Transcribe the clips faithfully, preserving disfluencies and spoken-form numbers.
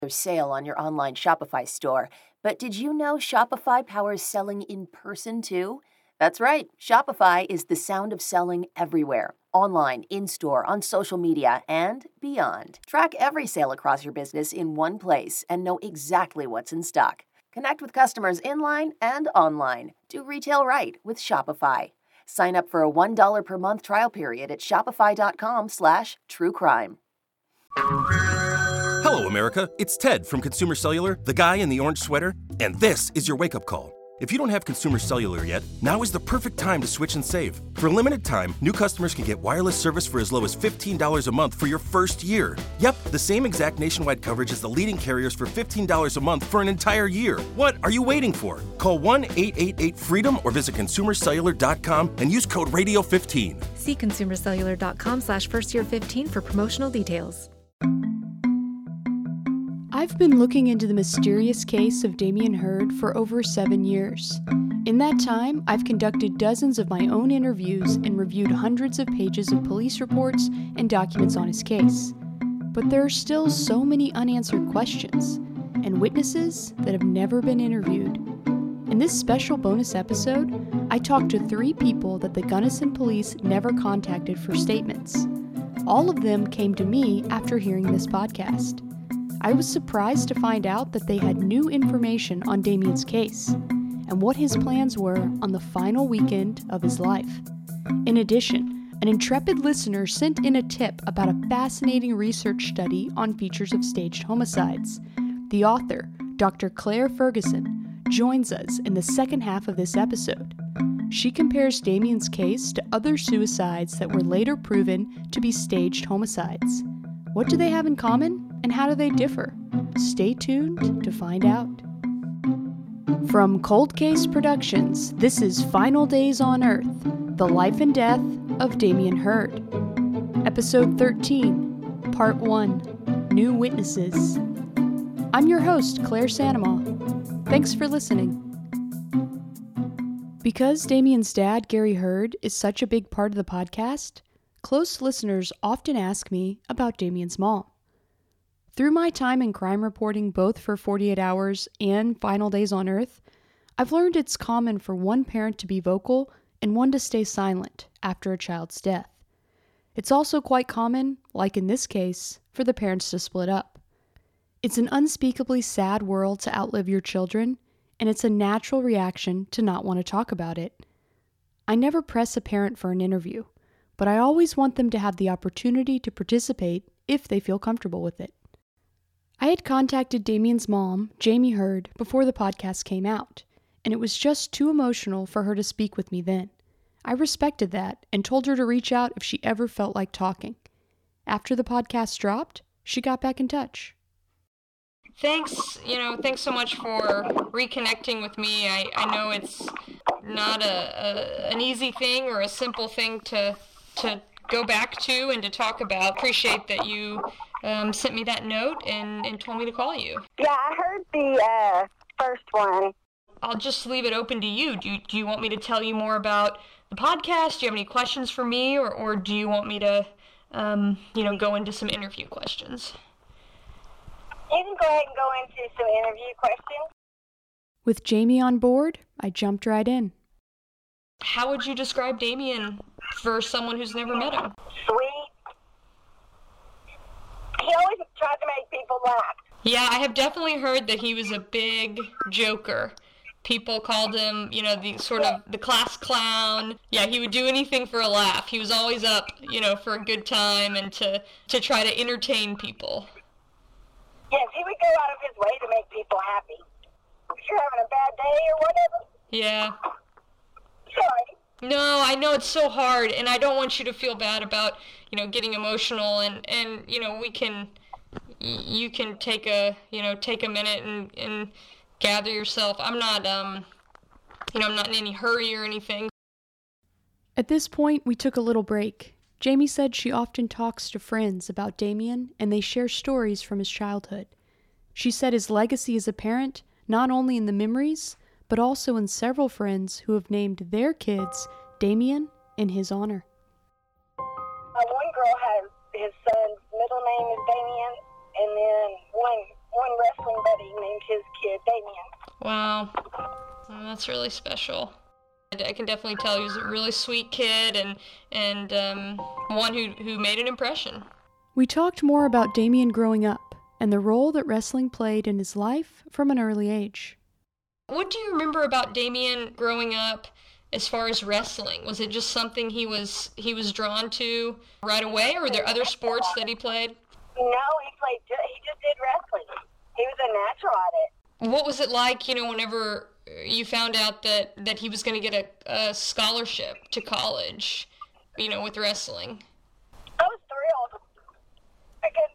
Sale on your online Shopify store. But did you know Shopify powers selling in person too? That's right. Shopify is the sound of selling everywhere. Online, in-store, on social media, and beyond. Track every sale across your business in one place and know exactly what's in stock. Connect with customers in-line and online. Do retail right with Shopify. Sign up for a one dollar per month trial period at shopify.com slash true crime. Hello, America. It's Ted from Consumer Cellular, the guy in the orange sweater, and this is your wake-up call. If you don't have Consumer Cellular yet, now is the perfect time to switch and save. For a limited time, new customers can get wireless service for as low as fifteen dollars a month for your first year. Yep, the same exact nationwide coverage as the leading carriers for fifteen dollars a month for an entire year. What are you waiting for? Call one eight eight eight FREEDOM or visit consumer cellular dot com and use code radio fifteen. See consumer cellular dot com slash first year fifteen for promotional details. I've been looking into the mysterious case of Damien Hurd for over seven years. In that time, I've conducted dozens of my own interviews and reviewed hundreds of pages of police reports and documents on his case. But there are still so many unanswered questions and witnesses that have never been interviewed. In this special bonus episode, I talked to three people that the Gunnison police never contacted for statements. All of them came to me after hearing this podcast. I was surprised to find out that they had new information on Damien's case and what his plans were on the final weekend of his life. In addition, an intrepid listener sent in a tip about a fascinating research study on features of staged homicides. The author, Doctor Claire Ferguson, joins us in the second half of this episode. She compares Damien's case to other suicides that were later proven to be staged homicides. What do they have in common, and how do they differ? Stay tuned to find out. From Cold Case Productions, this is Final Days on Earth, The Life and Death of Damien Hurd. Episode thirteen, Part one, New Witnesses. I'm your host, Claire Sanamaw. Thanks for listening. Because Damien's dad, Gary Hurd, is such a big part of the podcast, close listeners often ask me about Damien's mom. Through my time in crime reporting both for forty-eight hours and Final Days on Earth, I've learned it's common for one parent to be vocal and one to stay silent after a child's death. It's also quite common, like in this case, for the parents to split up. It's an unspeakably sad world to outlive your children, and it's a natural reaction to not want to talk about it. I never press a parent for an interview, but I always want them to have the opportunity to participate if they feel comfortable with it. I had contacted Damien's mom, Jamie Hurd, before the podcast came out, and it was just too emotional for her to speak with me then. I respected that and told her to reach out if she ever felt like talking. After the podcast dropped, she got back in touch. Thanks, you know, thanks so much for reconnecting with me. I, I know it's not a, a an easy thing or a simple thing to to go back to and to talk about. Appreciate that you um, sent me that note and, and told me to call you. Yeah, I heard the uh, first one. I'll just leave it open to you. Do you, do you want me to tell you more about the podcast? Do you have any questions for me, or, or do you want me to, um, you know, go into some interview questions? You can go ahead and go into some interview questions. With Jamie on board, I jumped right in. How would you describe Damien for someone who's never met him? Sweet. He always tried to make people laugh. Yeah, I have definitely heard that he was a big joker. People called him, you know, the sort of the class clown. Yeah, he would do anything for a laugh. He was always up, you know, for a good time and to, to try to entertain people. Yes, he would go out of his way to make people happy. If you're having a bad day or whatever. Yeah. Sorry. No, I know it's so hard, and I don't want you to feel bad about, you know, getting emotional, and, and you know, we can, you can take a, you know, take a minute and, and gather yourself. I'm not, um, you know, I'm not in any hurry or anything. At this point, we took a little break. Jamie said she often talks to friends about Damien, and they share stories from his childhood. She said his legacy as a parent, not only in the memories, but also in several friends who have named their kids Damien in his honor. Uh, one girl has his son's middle name is Damien, and then one one Wow. Well, that's really special. I can definitely tell he was a really sweet kid and and um, one who, who made an impression. We talked more about Damien growing up and the role that wrestling played in his life from an early age. What do you remember about Damien growing up as far as wrestling? Was it just something he was he was drawn to right away, or were there other sports that he played? No, he played. He just did wrestling. He was a natural at it. What was it like, you know, whenever you found out that, that he was going to get a, a scholarship to college, you know, with wrestling? I was thrilled. I couldn't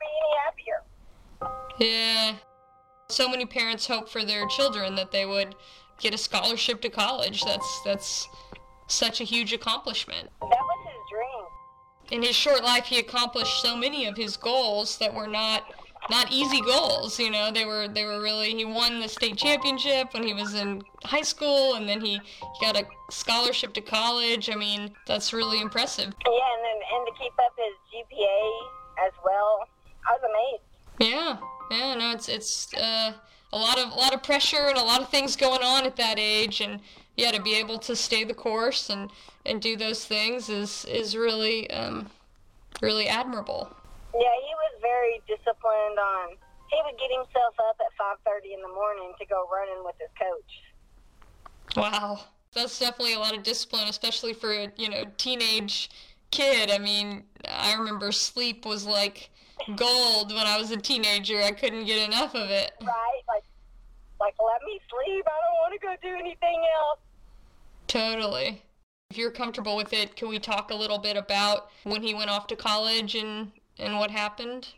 be any happier. Yeah. So many parents hope for their children that they would get a scholarship to college. That's that's such a huge accomplishment. That was his dream. In his short life, he accomplished so many of his goals that were not not easy goals. You know, they were they were really. He won the state championship when he was in high school, and then he, he got a scholarship to college. I mean, that's really impressive. Yeah, and then and to keep up his G P A as well. I was amazed. Yeah, yeah, no, it's it's uh, a lot of a lot of pressure and a lot of things going on at that age, and yeah, to be able to stay the course and, and do those things is is really um, really admirable. Yeah, he was very disciplined on. He would get himself up at five thirty in the morning to go running with his coach. Wow, that's definitely a lot of discipline, especially for a you know teenage kid. I mean, I remember sleep was like gold when I was a teenager. I couldn't get enough of it. Right, like, like let me sleep. I don't want to go do anything else. Totally. If you're comfortable with it, can we talk a little bit about when he went off to college and, and what happened?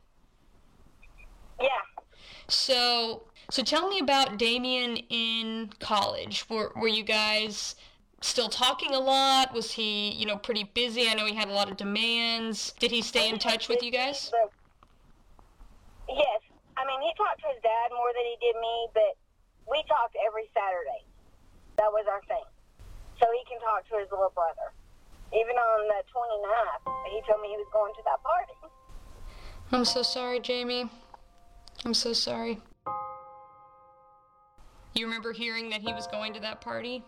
Yeah. So, so tell me about Damien in college. Were were you guys still talking a lot? Was he, you know, pretty busy? I know he had a lot of demands. Did he stay in touch with you guys? Yes. I mean, he talked to his dad more than he did me, but we talked every Saturday. That was our thing. So he can talk to his little brother. Even on the twenty-ninth, he told me he was going to that party. I'm so sorry, Jamie. I'm so sorry. You remember hearing that he was going to that party?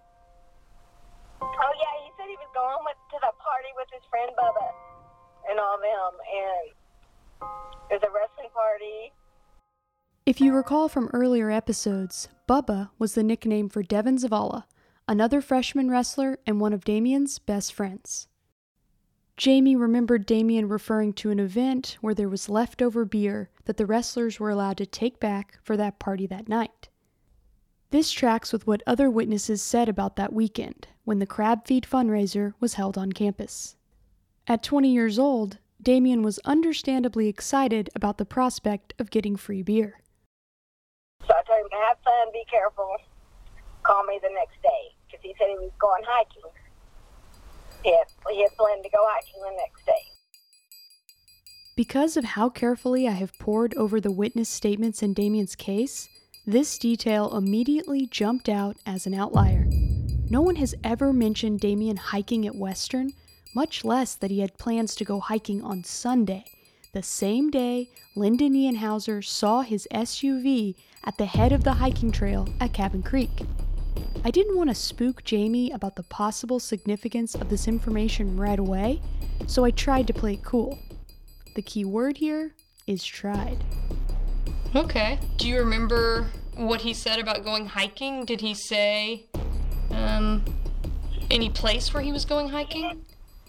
Oh, yeah, he said he was going with, to the party with his friend Bubba and all them, and it was a wrestling party. If you recall from earlier episodes, Bubba was the nickname for Devin Zavala, another freshman wrestler and one of Damien's best friends. Jamie remembered Damien referring to an event where there was leftover beer that the wrestlers were allowed to take back for that party that night. This tracks with what other witnesses said about that weekend, when the Crab Feed fundraiser was held on campus. At twenty years old, Damien was understandably excited about the prospect of getting free beer. So I told him to have fun, be careful, call me the next day, because he said he was going hiking. He had, he had planned to go hiking the next day. Because of how carefully I have pored over the witness statements in Damien's case, this detail immediately jumped out as an outlier. No one has ever mentioned Damien hiking at Western, much less that he had plans to go hiking on Sunday, the same day Lyndon Ianhauser saw his S U V at the head of the hiking trail at Cabin Creek. I didn't want to spook Jamie about the possible significance of this information right away, so I tried to play it cool. The key word here is tried. Okay. Do you remember what he said about going hiking? Did he say um, any place where he was going hiking?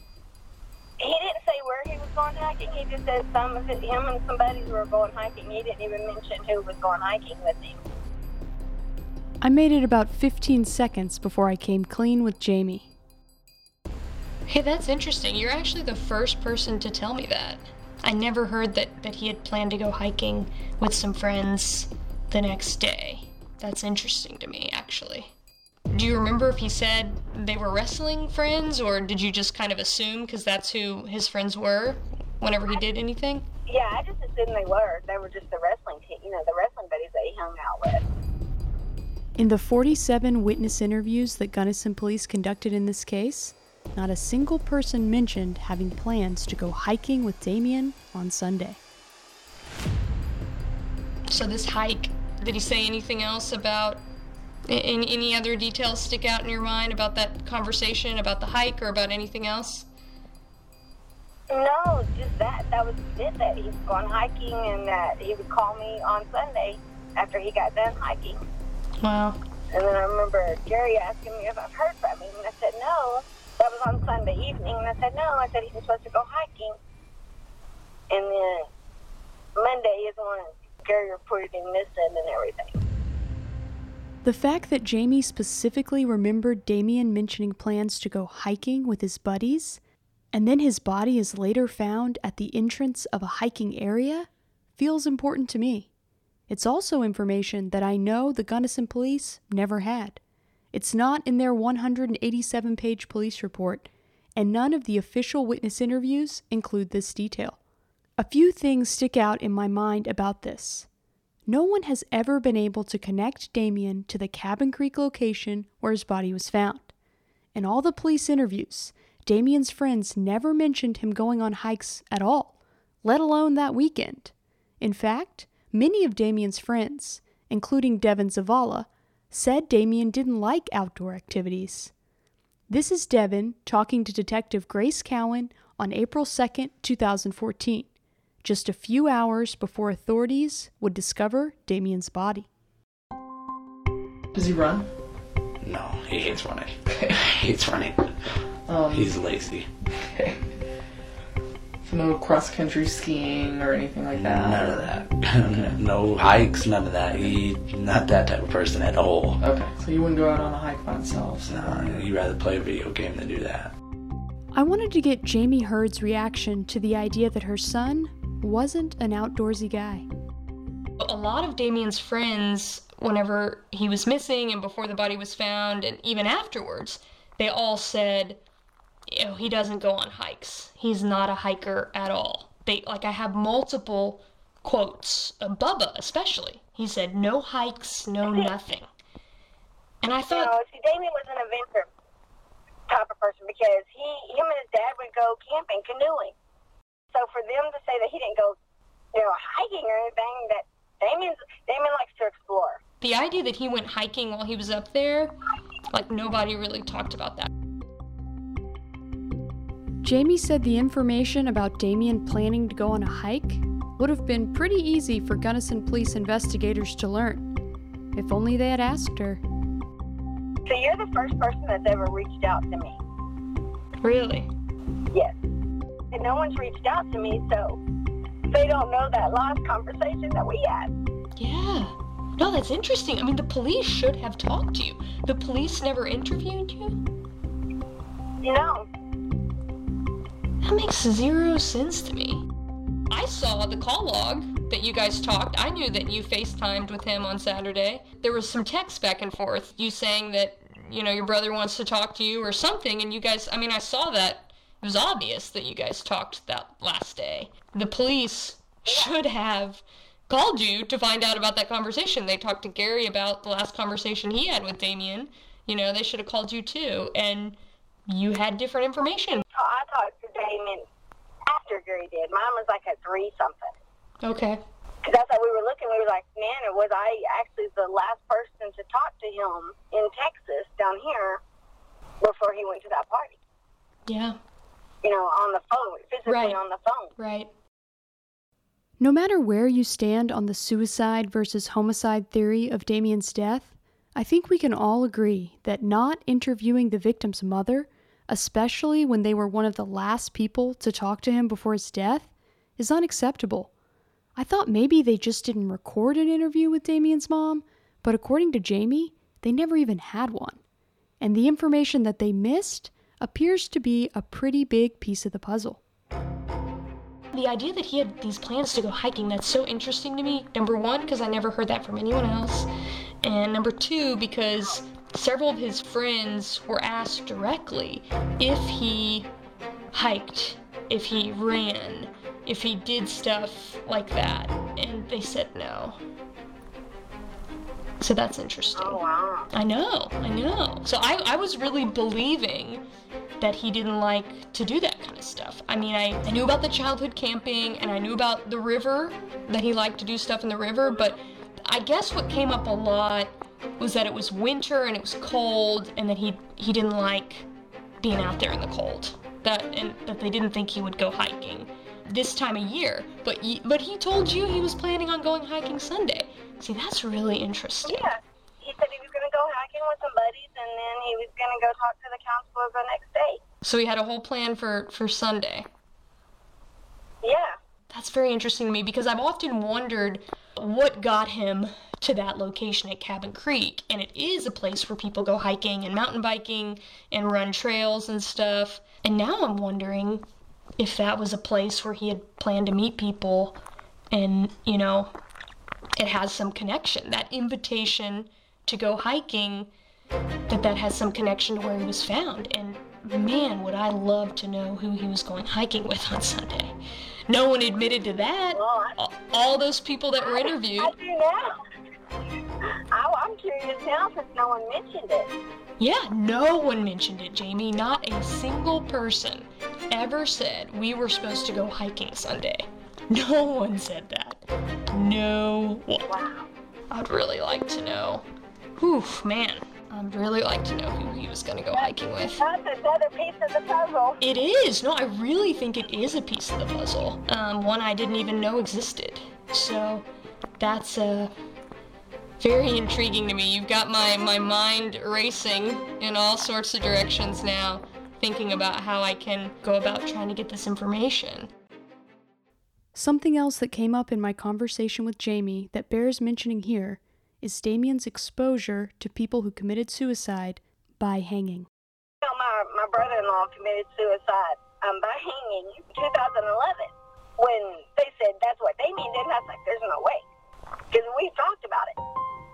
He didn't say where he was going hiking. He just said some of it, him and some buddies were going hiking. He didn't even mention who was going hiking with him. I made it about fifteen seconds before I came clean with Jamie. Hey, that's interesting. You're actually the first person to tell me that. I never heard that, that he had planned to go hiking with some friends the next day. That's interesting to me, actually. Do you remember if he said they were wrestling friends, or did you just kind of assume because that's who his friends were whenever he did anything? Yeah, I just assumed they were. They were just the wrestling team, you know, the wrestling buddies that he hung out with. In the forty-seven witness interviews that Gunnison Police conducted in this case, not a single person mentioned having plans to go hiking with Damien on Sunday. So this hike, did he say anything else about Any, any other details stick out in your mind about that conversation, about the hike, or about anything else? No, just that. That was it, that he's gone hiking and that he would call me on Sunday after he got done hiking. Wow. And then I remember Gary asking me if I've heard from him, and I said no. That was on Sunday evening, and I said no. I said he was supposed to go hiking. And then Monday is when Gary reported him missing and everything. The fact that Jamie specifically remembered Damien mentioning plans to go hiking with his buddies, and then his body is later found at the entrance of a hiking area, feels important to me. It's also information that I know the Gunnison police never had. It's not in their one hundred eighty-seven page police report, and none of the official witness interviews include this detail. A few things stick out in my mind about this. No one has ever been able to connect Damien to the Cabin Creek location where his body was found. In all the police interviews, Damien's friends never mentioned him going on hikes at all, let alone that weekend. In fact, many of Damien's friends, including Devin Zavala, said Damien didn't like outdoor activities. This is Devin talking to Detective Grace Cowan on April second, two thousand fourteen, just a few hours before authorities would discover Damien's body. Does he run? No, he hates running. he hates running. Um, He's lazy. Okay. So no cross-country skiing or anything like that? None of that. No hikes, none of that. He's not that type of person at all. Okay, so you wouldn't go out on a hike by himself? So. No, he'd rather play a video game than do that. I wanted to get Jamie Hurd's reaction to the idea that her son wasn't an outdoorsy guy. A lot of Damien's friends, whenever he was missing and before the body was found, and even afterwards, they all said, you know, he doesn't go on hikes. He's not a hiker at all. They, like, I have multiple quotes, uh, Bubba especially. He said, no hikes, no nothing. And I thought... No, see, Damien was an adventure type of person because he, him and his dad would go camping, canoeing. So for them to say that he didn't go, you know, hiking or anything, that Damien's, Damien likes to explore. The idea that he went hiking while he was up there, like, nobody really talked about that. Jamie said the information about Damien planning to go on a hike would have been pretty easy for Gunnison police investigators to learn, if only they had asked her. So you're the first person that's ever reached out to me. Really? Yes. And no one's reached out to me, so they don't know that last conversation that we had. Yeah. No, that's interesting. I mean, the police should have talked to you. The police never interviewed you? No. That makes zero sense to me. I saw the call log that you guys talked. I knew that you FaceTimed with him on Saturday. There was some text back and forth, you saying that, you know, your brother wants to talk to you or something, and you guys, I mean, I saw that. It was obvious that you guys talked that last day. The police should have called you to find out about that conversation. They talked to Gary about the last conversation he had with Damien. You know, they should have called you too, and you had different information. I talked to Damien after Gary did. Mine was like at three something. Okay. Because that's how we were looking. We were like, man, was I actually the last person to talk to him in Texas down here before he went to that party? Yeah. You know, on the phone, physically Right. on the phone. Right. No matter where you stand on the suicide versus homicide theory of Damien's death, I think we can all agree that not interviewing the victim's mother, especially when they were one of the last people to talk to him before his death, is unacceptable. I thought maybe they just didn't record an interview with Damien's mom, but according to Jamie, they never even had one. And the information that they missed appears to be a pretty big piece of the puzzle. The idea that he had these plans to go hiking, that's so interesting to me. Number one, because I never heard that from anyone else. And number two, because several of his friends were asked directly if he hiked, if he ran, if he did stuff like that. And they said no. So that's interesting. Oh, wow. I know, I know. So I, I was really believing that he didn't like to do that kind of stuff. I mean, I, I knew about the childhood camping, and I knew about the river, that he liked to do stuff in the river, but I guess what came up a lot was that it was winter and it was cold, and that he he didn't like being out there in the cold. That and that they didn't think he would go hiking this time of year. But he, but he told you he was planning on going hiking Sunday. See, that's really interesting. Yeah, he said he was going to go hiking with some buddies, and then he was going to go talk to the counselor the next day. So he had a whole plan for, for Sunday. Yeah. That's very interesting to me, because I've often wondered what got him to that location at Cabin Creek. And it is a place where people go hiking and mountain biking and run trails and stuff. And now I'm wondering if that was a place where he had planned to meet people and, you know, it has some connection. That invitation to go hiking, that that has some connection to where he was found. And man, would I love to know who he was going hiking with on Sunday. No one admitted to that. Well, all, all those people that were interviewed. I, I do now. I, I'm curious now since no one mentioned it. Yeah, no one mentioned it, Jamie. Not a single person ever said we were supposed to go hiking Sunday. No one said that. No one. Wow. I'd really like to know. Whew, man. I'd really like to know who he was going to go hiking with. That's another piece of the puzzle. It is. No, I really think it is a piece of the puzzle. Um, one I didn't even know existed. So that's uh, very intriguing to me. You've got my, my mind racing in all sorts of directions now, thinking about how I can go about trying to get this information. Something else that came up in my conversation with Jamie that bears mentioning here is Damien's exposure to people who committed suicide by hanging. You know, my, my brother-in-law committed suicide um, by hanging in two thousand eleven. When they said that's what they mean, then I was like, there's no way. Because we talked about it.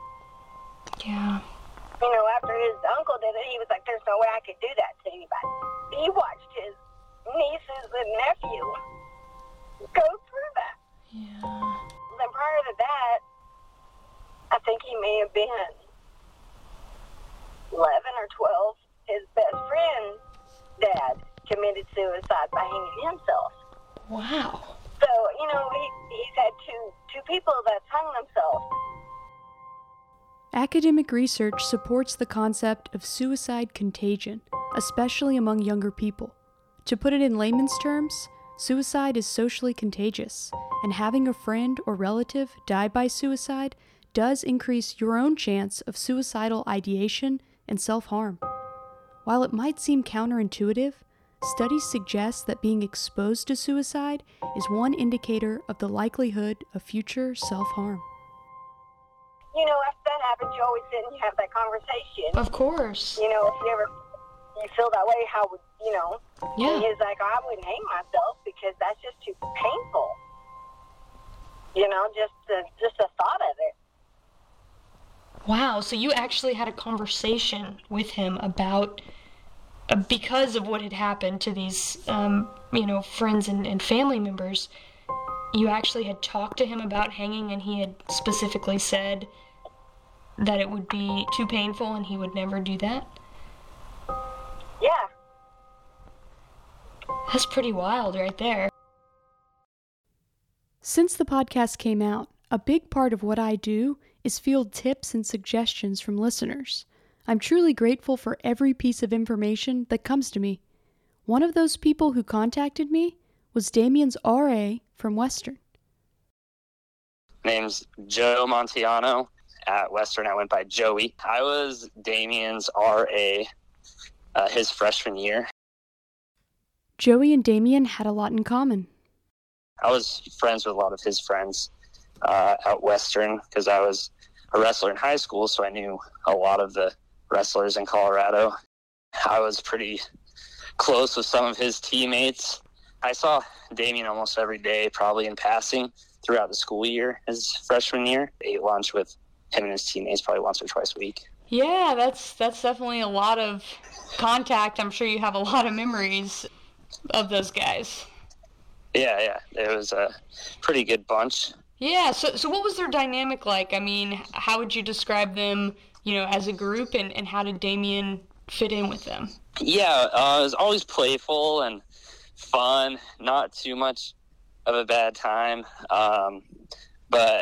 Yeah. You know, after his uncle did it, he was like, there's no way I could do that to anybody. He watched his nieces and nephew go through that. Yeah. Then prior to that, I think he may have been eleven or twelve. His best friend's dad committed suicide by hanging himself. Wow. So, you know, he, he's had two, two people that's hung themselves. Academic research supports the concept of suicide contagion, especially among younger people. To put it in layman's terms, suicide is socially contagious, and having a friend or relative die by suicide does increase your own chance of suicidal ideation and self-harm. While it might seem counterintuitive, studies suggest that being exposed to suicide is one indicator of the likelihood of future self-harm. You know, after that happens, you always sit and you have that conversation. Of course. You know, if you ever you feel that way, how would, you know? Yeah. And he's like, I wouldn't hang myself because that's just too painful. You know, just the, just the thought of it. Wow, so you actually had a conversation with him about, uh, because of what had happened to these, um, you know, friends and, and family members, you actually had talked to him about hanging, and he had specifically said that it would be too painful and he would never do that? Yeah. That's pretty wild right there. Since the podcast came out, a big part of what I do is field tips and suggestions from listeners. I'm truly grateful for every piece of information that comes to me. One of those people who contacted me was Damien's R A from Western. Name's Joe Montiano. At Western, I went by Joey. I was Damien's R A uh, his freshman year. Joey and Damien had a lot in common. I was friends with a lot of his friends uh, at Western because I was a wrestler in high school, so I knew a lot of the wrestlers in Colorado. I was pretty close with some of his teammates. I saw Damien almost every day, probably in passing throughout the school year, his freshman year. I ate lunch with him and his teammates probably once or twice a week. Yeah, that's that's definitely a lot of contact. I'm sure you have a lot of memories of those guys. Yeah, yeah. It was a pretty good bunch. Yeah, so so what was their dynamic like? I mean, how would you describe them, you know, as a group, and, and how did Damien fit in with them? Yeah, uh, it was always playful and fun, not too much of a bad time. Um, but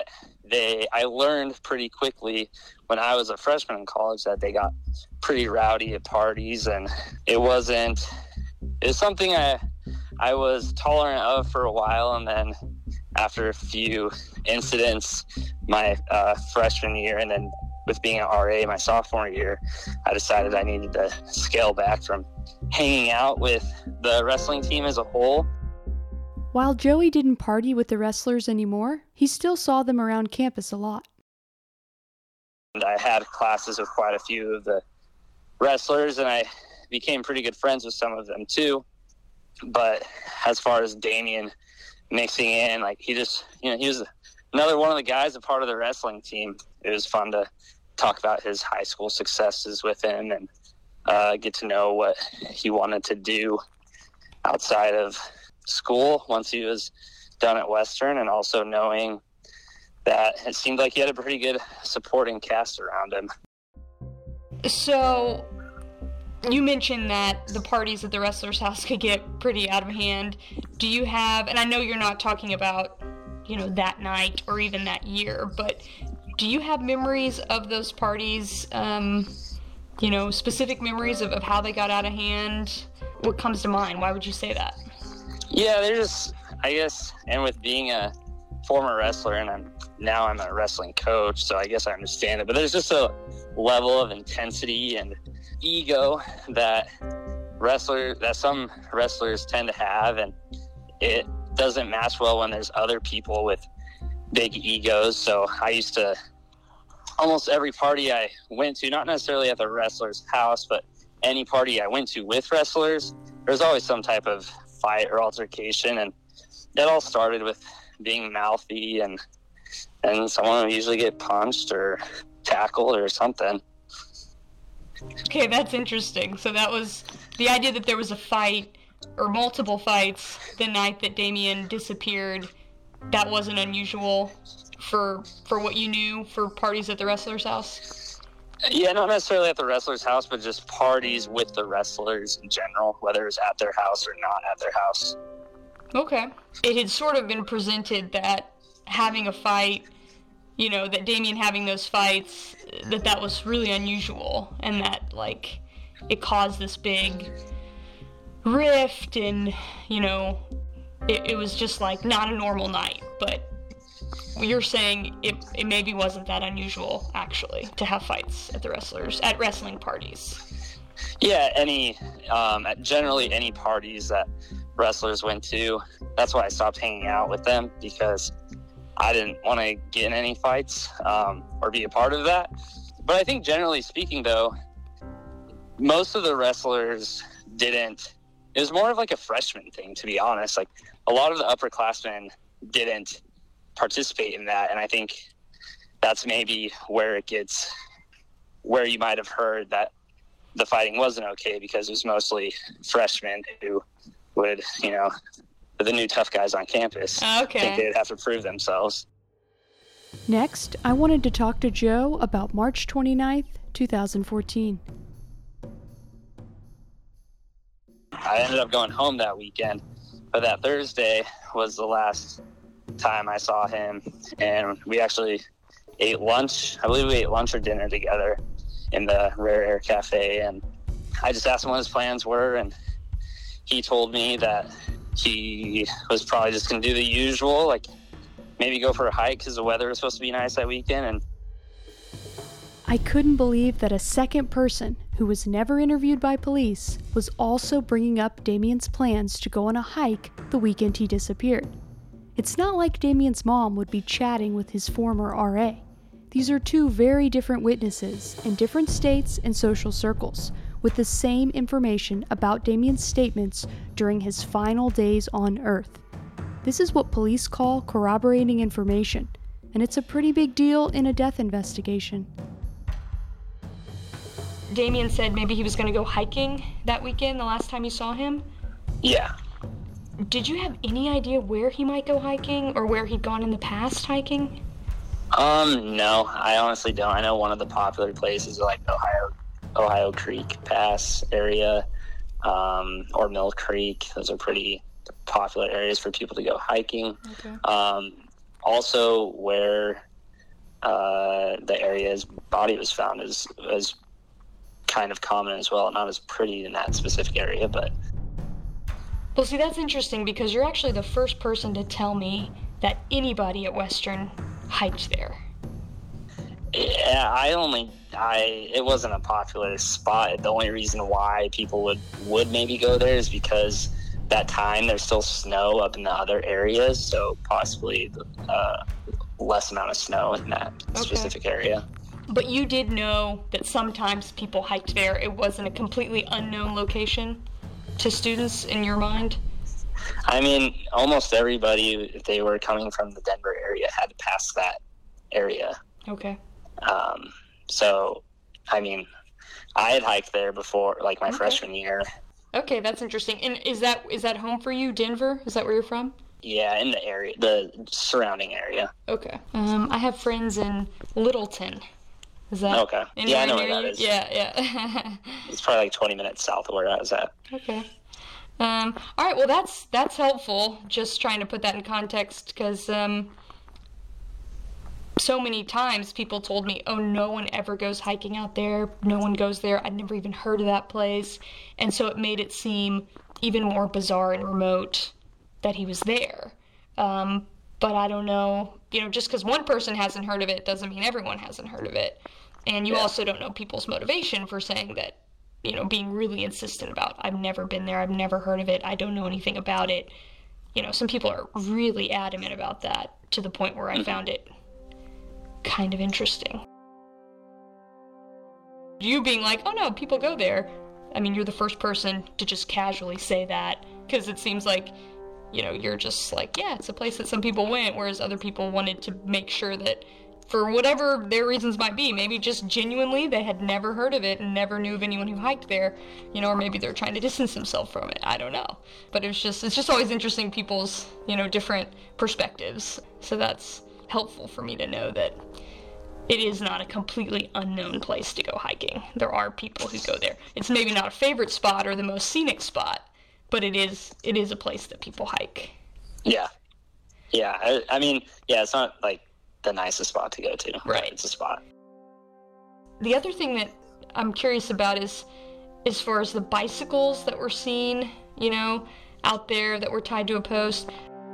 they I learned pretty quickly when I was a freshman in college that they got pretty rowdy at parties, and it wasn't it was something I I was tolerant of for a while, and then after a few incidents my uh, freshman year, and then with being an R A my sophomore year, I decided I needed to scale back from hanging out with the wrestling team as a whole. While Joey didn't party with the wrestlers anymore, he still saw them around campus a lot. And I had classes with quite a few of the wrestlers, and I became pretty good friends with some of them too. But as far as Damien mixing in, like he just, you know, he was another one of the guys, a part of the wrestling team. It was fun to talk about his high school successes with him and uh, get to know what he wanted to do outside of school once he was done at Western, and also knowing that it seemed like he had a pretty good supporting cast around him. So you mentioned that the parties at the wrestler's house could get pretty out of hand. Do you have, and I know you're not talking about, you know, that night or even that year, but do you have memories of those parties, um, you know, specific memories of, of how they got out of hand? What comes to mind? Why would you say that? Yeah, they're just, I guess, and with being a former wrestler, and I'm now I'm a wrestling coach, so I guess I understand it, but there's just a level of intensity and ego that wrestler that some wrestlers tend to have, and it doesn't match well when there's other people with big egos. So I used to, almost every party I went to, not necessarily at the wrestler's house, but any party I went to with wrestlers, there's always some type of fight or altercation, and it all started with being mouthy, and and someone would usually get punched or tackled or something. Okay, that's interesting. So that was the idea that there was a fight or multiple fights the night that Damien disappeared. That wasn't unusual for for what you knew for parties at the wrestler's house? Yeah, not necessarily at the wrestler's house, but just parties with the wrestlers in general, whether it's at their house or not at their house. Okay. It had sort of been presented that having a fight, you know, that Damien having those fights, that that was really unusual, and that, like, it caused this big rift, and, you know, it, it was just, like, not a normal night. But you're saying it, it maybe wasn't that unusual, actually, to have fights at the wrestlers, at wrestling parties. Yeah, any, um, generally any parties that wrestlers went to. That's why I stopped hanging out with them, because I didn't want to get in any fights um, or be a part of that. But I think generally speaking, though, most of the wrestlers didn't. It was more of like a freshman thing, to be honest. Like, a lot of the upperclassmen didn't participate in that, and I think that's maybe where it gets, where you might have heard that the fighting wasn't okay, because it was mostly freshmen who would, you know, the new tough guys on campus. Okay. Think they'd have to prove themselves. Next, I wanted to talk to Joe about March twenty-ninth, twenty fourteen. I ended up going home that weekend, but that Thursday was the last time I saw him, and we actually ate lunch. I believe we ate lunch or dinner together in the Rare Air Cafe, and I just asked him what his plans were, and he told me that he was probably just going to do the usual, like maybe go for a hike because the weather was supposed to be nice that weekend. And I couldn't believe that a second person who was never interviewed by police was also bringing up Damien's plans to go on a hike the weekend he disappeared. It's not like Damien's mom would be chatting with his former R A. These are two very different witnesses in different states and social circles, with the same information about Damien's statements during his final days on Earth. This is what police call corroborating information, and it's a pretty big deal in a death investigation. Damien said maybe he was going to go hiking that weekend, the last time you saw him? Yeah. Did you have any idea where he might go hiking, or where he'd gone in the past hiking? Um, no, I honestly don't. I know one of the popular places is like Ohio Ohio Creek Pass area, um, or Mill Creek. Those are pretty popular areas for people to go hiking. Okay. Um, also, where uh, the area his body was found is, is kind of common as well. Not as pretty in that specific area, but... Well, see, that's interesting because you're actually the first person to tell me that anybody at Western hiked there. Yeah, I only, I, it wasn't a popular spot. The only reason why people would, would maybe go there is because that time there's still snow up in the other areas, so possibly uh, less amount of snow in that okay. specific area. But you did know that sometimes people hiked there. It wasn't a completely unknown location to students in your mind? I mean, almost everybody, if they were coming from the Denver area, had to pass that area. Okay. Um, so, I mean, I had hiked there before, like my okay. freshman year. Okay, that's interesting. And is that is that home for you, Denver? Is that where you're from? Yeah, in the area, the surrounding area. Okay. Um, I have friends in Littleton. Is that okay? Yeah, I know where that is. Yeah, yeah. It's probably like twenty minutes south of where I was at. Okay. Um, all right. Well, that's that's helpful. Just trying to put that in context because um, so many times people told me, "Oh, no one ever goes hiking out there. No one goes there. I'd never even heard of that place," and so it made it seem even more bizarre and remote that he was there. Um, but I don't know. You know, just because one person hasn't heard of it doesn't mean everyone hasn't heard of it. And you yeah. also don't know people's motivation for saying that, you know, being really insistent about, I've never been there, I've never heard of it, I don't know anything about it. You know, some people are really adamant about that to the point where I found it kind of interesting. You being like, oh no, people go there. I mean, you're the first person to just casually say that, because it seems like, you know, you're just like, yeah, it's a place that some people went, whereas other people wanted to make sure that, for whatever their reasons might be, maybe just genuinely they had never heard of it and never knew of anyone who hiked there, you know, or maybe they're trying to distance themselves from it. I don't know. But it's just, it's just always interesting people's, you know, different perspectives. So that's helpful for me to know that it is not a completely unknown place to go hiking. There are people who go there. It's maybe not a favorite spot or the most scenic spot, but it is, it is a place that people hike. Yeah. Yeah. I, I mean, yeah, it's not like the nicest spot to go to. Right. It's a spot. The other thing that I'm curious about is, as far as the bicycles that were seen, you know, out there that were tied to a post.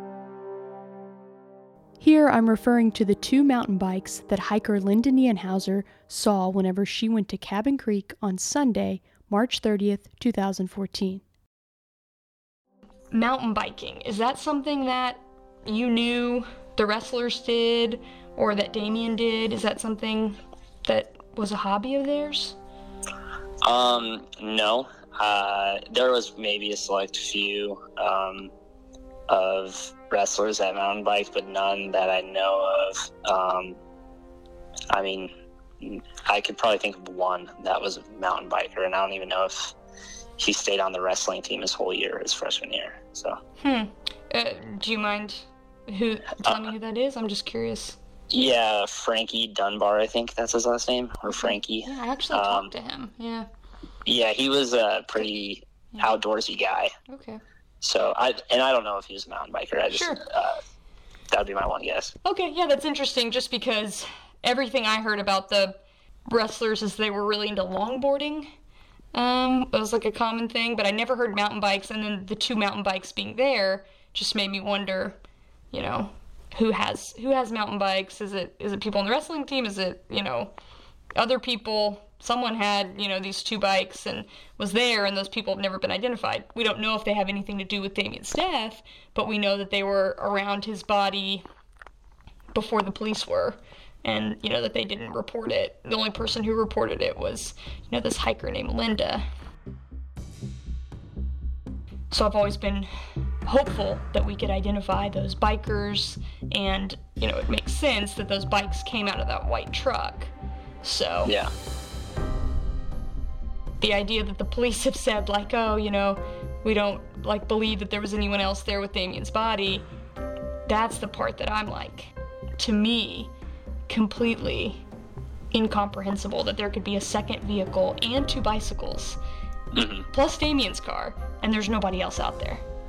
Here I'm referring to the two mountain bikes that hiker Linda Nienhauser saw whenever she went to Cabin Creek on Sunday, March thirtieth, two thousand fourteen. Mountain biking, is that something that you knew the wrestlers did, or that Damien did? Is that something that was a hobby of theirs? Um, no. Uh, there was maybe a select few um, of wrestlers that mountain bike, but none that I know of. Um, I mean, I could probably think of one that was a mountain biker, and I don't even know if he stayed on the wrestling team his whole year, his freshman year. So. Hmm. Uh, do you mind who tell me who that is? I'm just curious. Yeah, Frankie Dunbar, I think that's his last name, or Frankie. Yeah, I actually um, talked to him. Yeah. Yeah, he was a pretty yeah. outdoorsy guy. Okay. So I and I don't know if he was a mountain biker. I just sure. uh, that would be my one guess. Okay, yeah, that's interesting. Just because everything I heard about the wrestlers is they were really into longboarding. Um, it was like a common thing, but I never heard mountain bikes. And then the two mountain bikes being there just made me wonder, you know, who has who has mountain bikes? Is it is it people on the wrestling team? Is it, you know, other people? Someone had, you know, these two bikes and was there, and those people have never been identified. We don't know if they have anything to do with Damien's death, but we know that they were around his body before the police were, and, you know, that they didn't report it. The only person who reported it was, you know, this hiker named Linda. So I've always been hopeful that we could identify those bikers, and, you know, it makes sense that those bikes came out of that white truck. So yeah. The idea that the police have said, like, oh, you know, we don't, like, believe that there was anyone else there with Damien's body, that's the part that I'm like, to me, completely incomprehensible that there could be a second vehicle and two bicycles, plus Damien's car, and there's nobody else out there.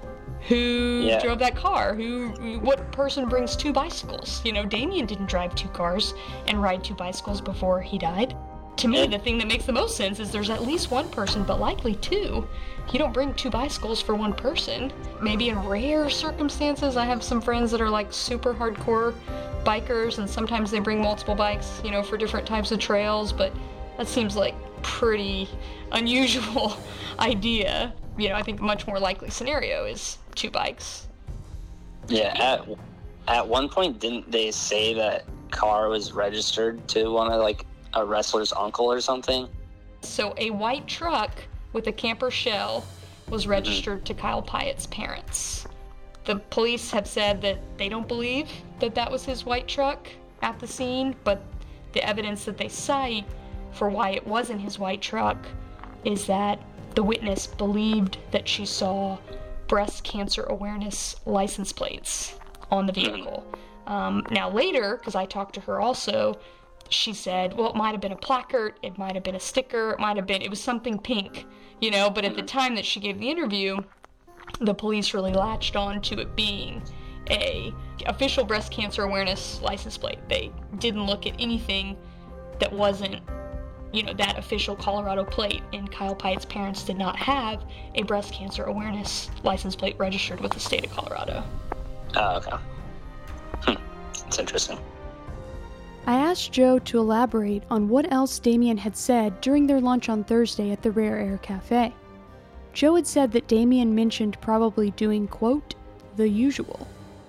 Who Yeah. drove that car? Who, what person brings two bicycles? You know, Damien didn't drive two cars and ride two bicycles before he died. To me, the thing that makes the most sense is there's at least one person, but likely two. You don't bring two bicycles for one person. Maybe in rare circumstances, I have some friends that are like super hardcore bikers, and sometimes they bring multiple bikes, you know, for different types of trails, but that seems like pretty unusual idea. You know, I think a much more likely scenario is two bikes. Yeah, at, at one point, didn't they say that car was registered to one of, like, a wrestler's uncle or something? So a white truck with a camper shell was registered mm-hmm. to Kyle Pyatt's parents. The police have said that they don't believe that that was his white truck at the scene, but the evidence that they cite for why it wasn't his white truck is that the witness believed that she saw breast cancer awareness license plates on the vehicle. Um, now later, because I talked to her also, she said, well, it might have been a placard, it might have been a sticker, it might have been, it was something pink, you know, but at the time that she gave the interview, the police really latched on to it being a official breast cancer awareness license plate. They didn't look at anything that wasn't, you know, that official Colorado plate, and Kyle Pyatt's parents did not have a breast cancer awareness license plate registered with the state of Colorado. Oh, okay. Hmm. That's interesting. I asked Joe to elaborate on what else Damien had said during their lunch on Thursday at the Rare Air Cafe. Joe had said that Damien mentioned probably doing, quote, the usual.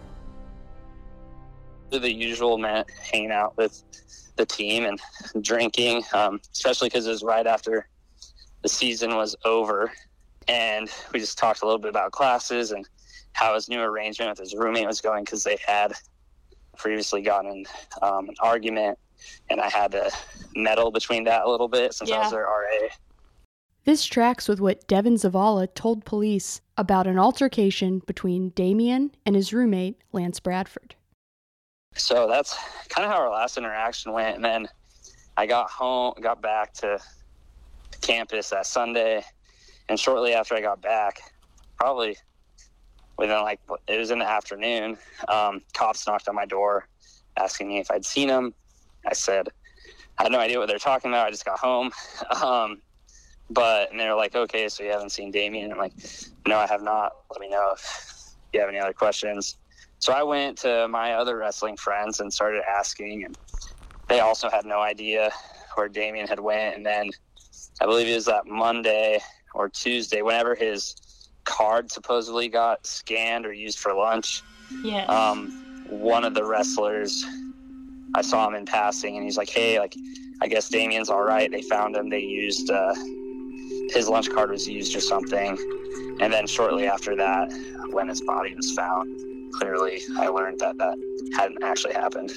The usual meant hanging out with the team and drinking, um, especially because it was right after the season was over. And we just talked a little bit about classes and how his new arrangement with his roommate was going, because they had previously gotten in um, an argument, and I had to meddle between that a little bit since yeah. I was their R A. This tracks with what Devin Zavala told police about an altercation between Damien and his roommate, Lance Bradford. So that's kind of how our last interaction went. And then I got home, got back to campus that Sunday. And shortly after I got back, probably within like, it was in the afternoon, um, cops knocked on my door asking me if I'd seen him. I said, I had no idea what they're talking about. I just got home. Um, but, and they were like, okay, so you haven't seen Damien? I'm like, no, I have not. Let me know if you have any other questions. So I went to my other wrestling friends and started asking, and they also had no idea where Damien had went. And then I believe it was that Monday or Tuesday, whenever his card supposedly got scanned or used for lunch. Yes. Um, one of the wrestlers, I saw him in passing, and he's like, hey, like, I guess Damien's all right. They found him. They used, uh, his lunch card was used or something. And then shortly after that, when his body was found, clearly I learned that that hadn't actually happened.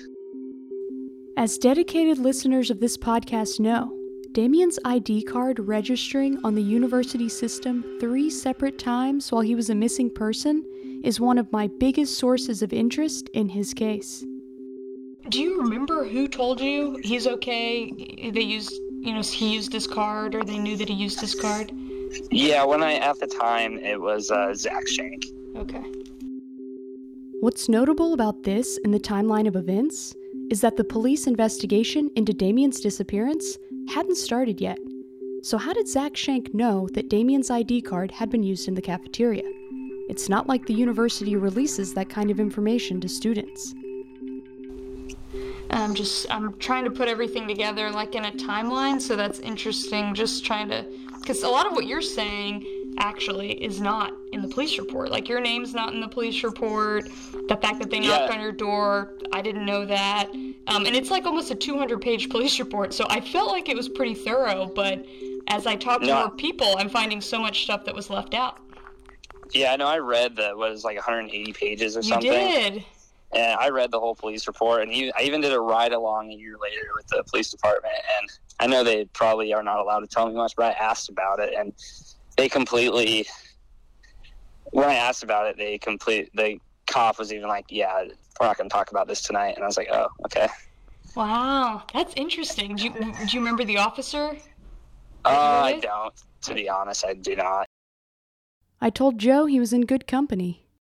As dedicated listeners of this podcast know, Damien's I D card registering on the university system three separate times while he was a missing person is one of my biggest sources of interest in his case. Do you remember who told you he's okay? They used, you know, he used his card, or they knew that he used his card? Yeah, when I, at the time, it was uh, Zach Shank. Okay. What's notable about this in the timeline of events is that the police investigation into Damien's disappearance hadn't started yet. So how did Zach Shank know that Damien's I D card had been used in the cafeteria? It's not like the university releases that kind of information to students. I'm just, I'm trying to put everything together like in a timeline, so that's interesting, just trying to, because a lot of what you're saying actually is not in the police report. Like, your name's not in the police report. The fact that they knocked yeah. on your door, I didn't know that. Um, and it's like almost a two hundred page police report, so I felt like it was pretty thorough, but as I talk to no. more people, I'm finding so much stuff that was left out. Yeah, I know. I read that was like one hundred eighty pages or you something. You did. And I read the whole police report, and I even did a ride along a year later with the police department. And I know they probably are not allowed to tell me much, but I asked about it, and they completely, when I asked about it, they complete, the cop was even like, yeah, we're not going to talk about this tonight. And I was like, oh, okay. Wow, that's interesting. Do you, do you remember the officer? Uh, I don't. To be honest, I do not. I told Joe he was in good company.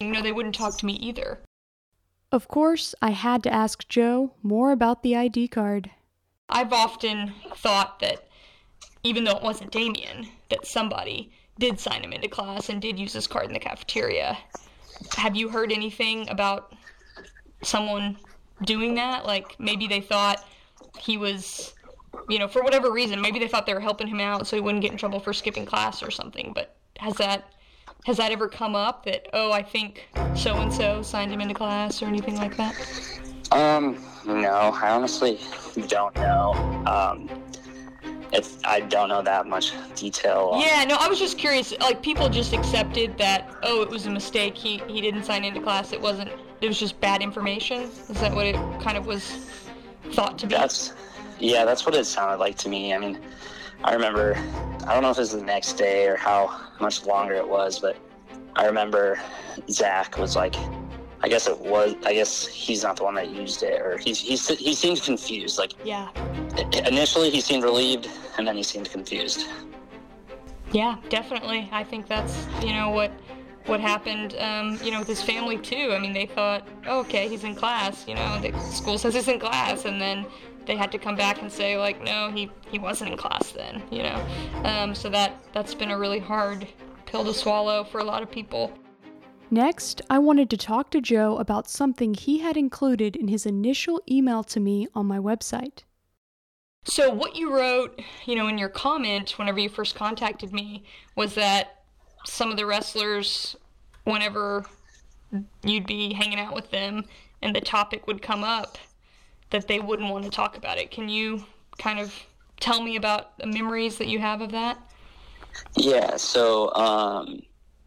You know, they wouldn't talk to me either. Of course, I had to ask Joe more about the I D card. I've often thought that, even though it wasn't Damien, that somebody did sign him into class and did use his card in the cafeteria. Have you heard anything about someone doing that? Like, maybe they thought he was, you know, for whatever reason, maybe they thought they were helping him out so he wouldn't get in trouble for skipping class or something. But has that has that ever come up that, oh, I think so-and-so signed him into class or anything like that? Um, no, I honestly don't know. Um, it's, I don't know that much detail. On... Yeah, no, I was just curious. Like, people just accepted that, oh, it was a mistake. He, he didn't sign into class. It wasn't, it was just bad information. Is that what it kind of was thought to be? That's, yeah, that's what it sounded like to me. I mean, I remember, I don't know if it was the next day or how much longer it was, but I remember Zach was like, I guess it was, I guess he's not the one that used it, or he's, he's, he seemed confused. Like, yeah. Initially he seemed relieved, and then he seemed confused. Yeah, definitely. I think that's, you know, what what happened, um, you know, with his family, too. I mean, they thought, oh, okay, he's in class, you know, the school says he's in class, and then they had to come back and say, like, no, he, he wasn't in class then, you know. Um, so that, that's been a really hard pill to swallow for a lot of people. Next, I wanted to talk to Joe about something he had included in his initial email to me on my website. So what you wrote, you know, in your comment whenever you first contacted me was that some of the wrestlers, whenever you'd be hanging out with them and the topic would come up, that they wouldn't want to talk about it. Can you kind of tell me about the memories that you have of that? Yeah, so um,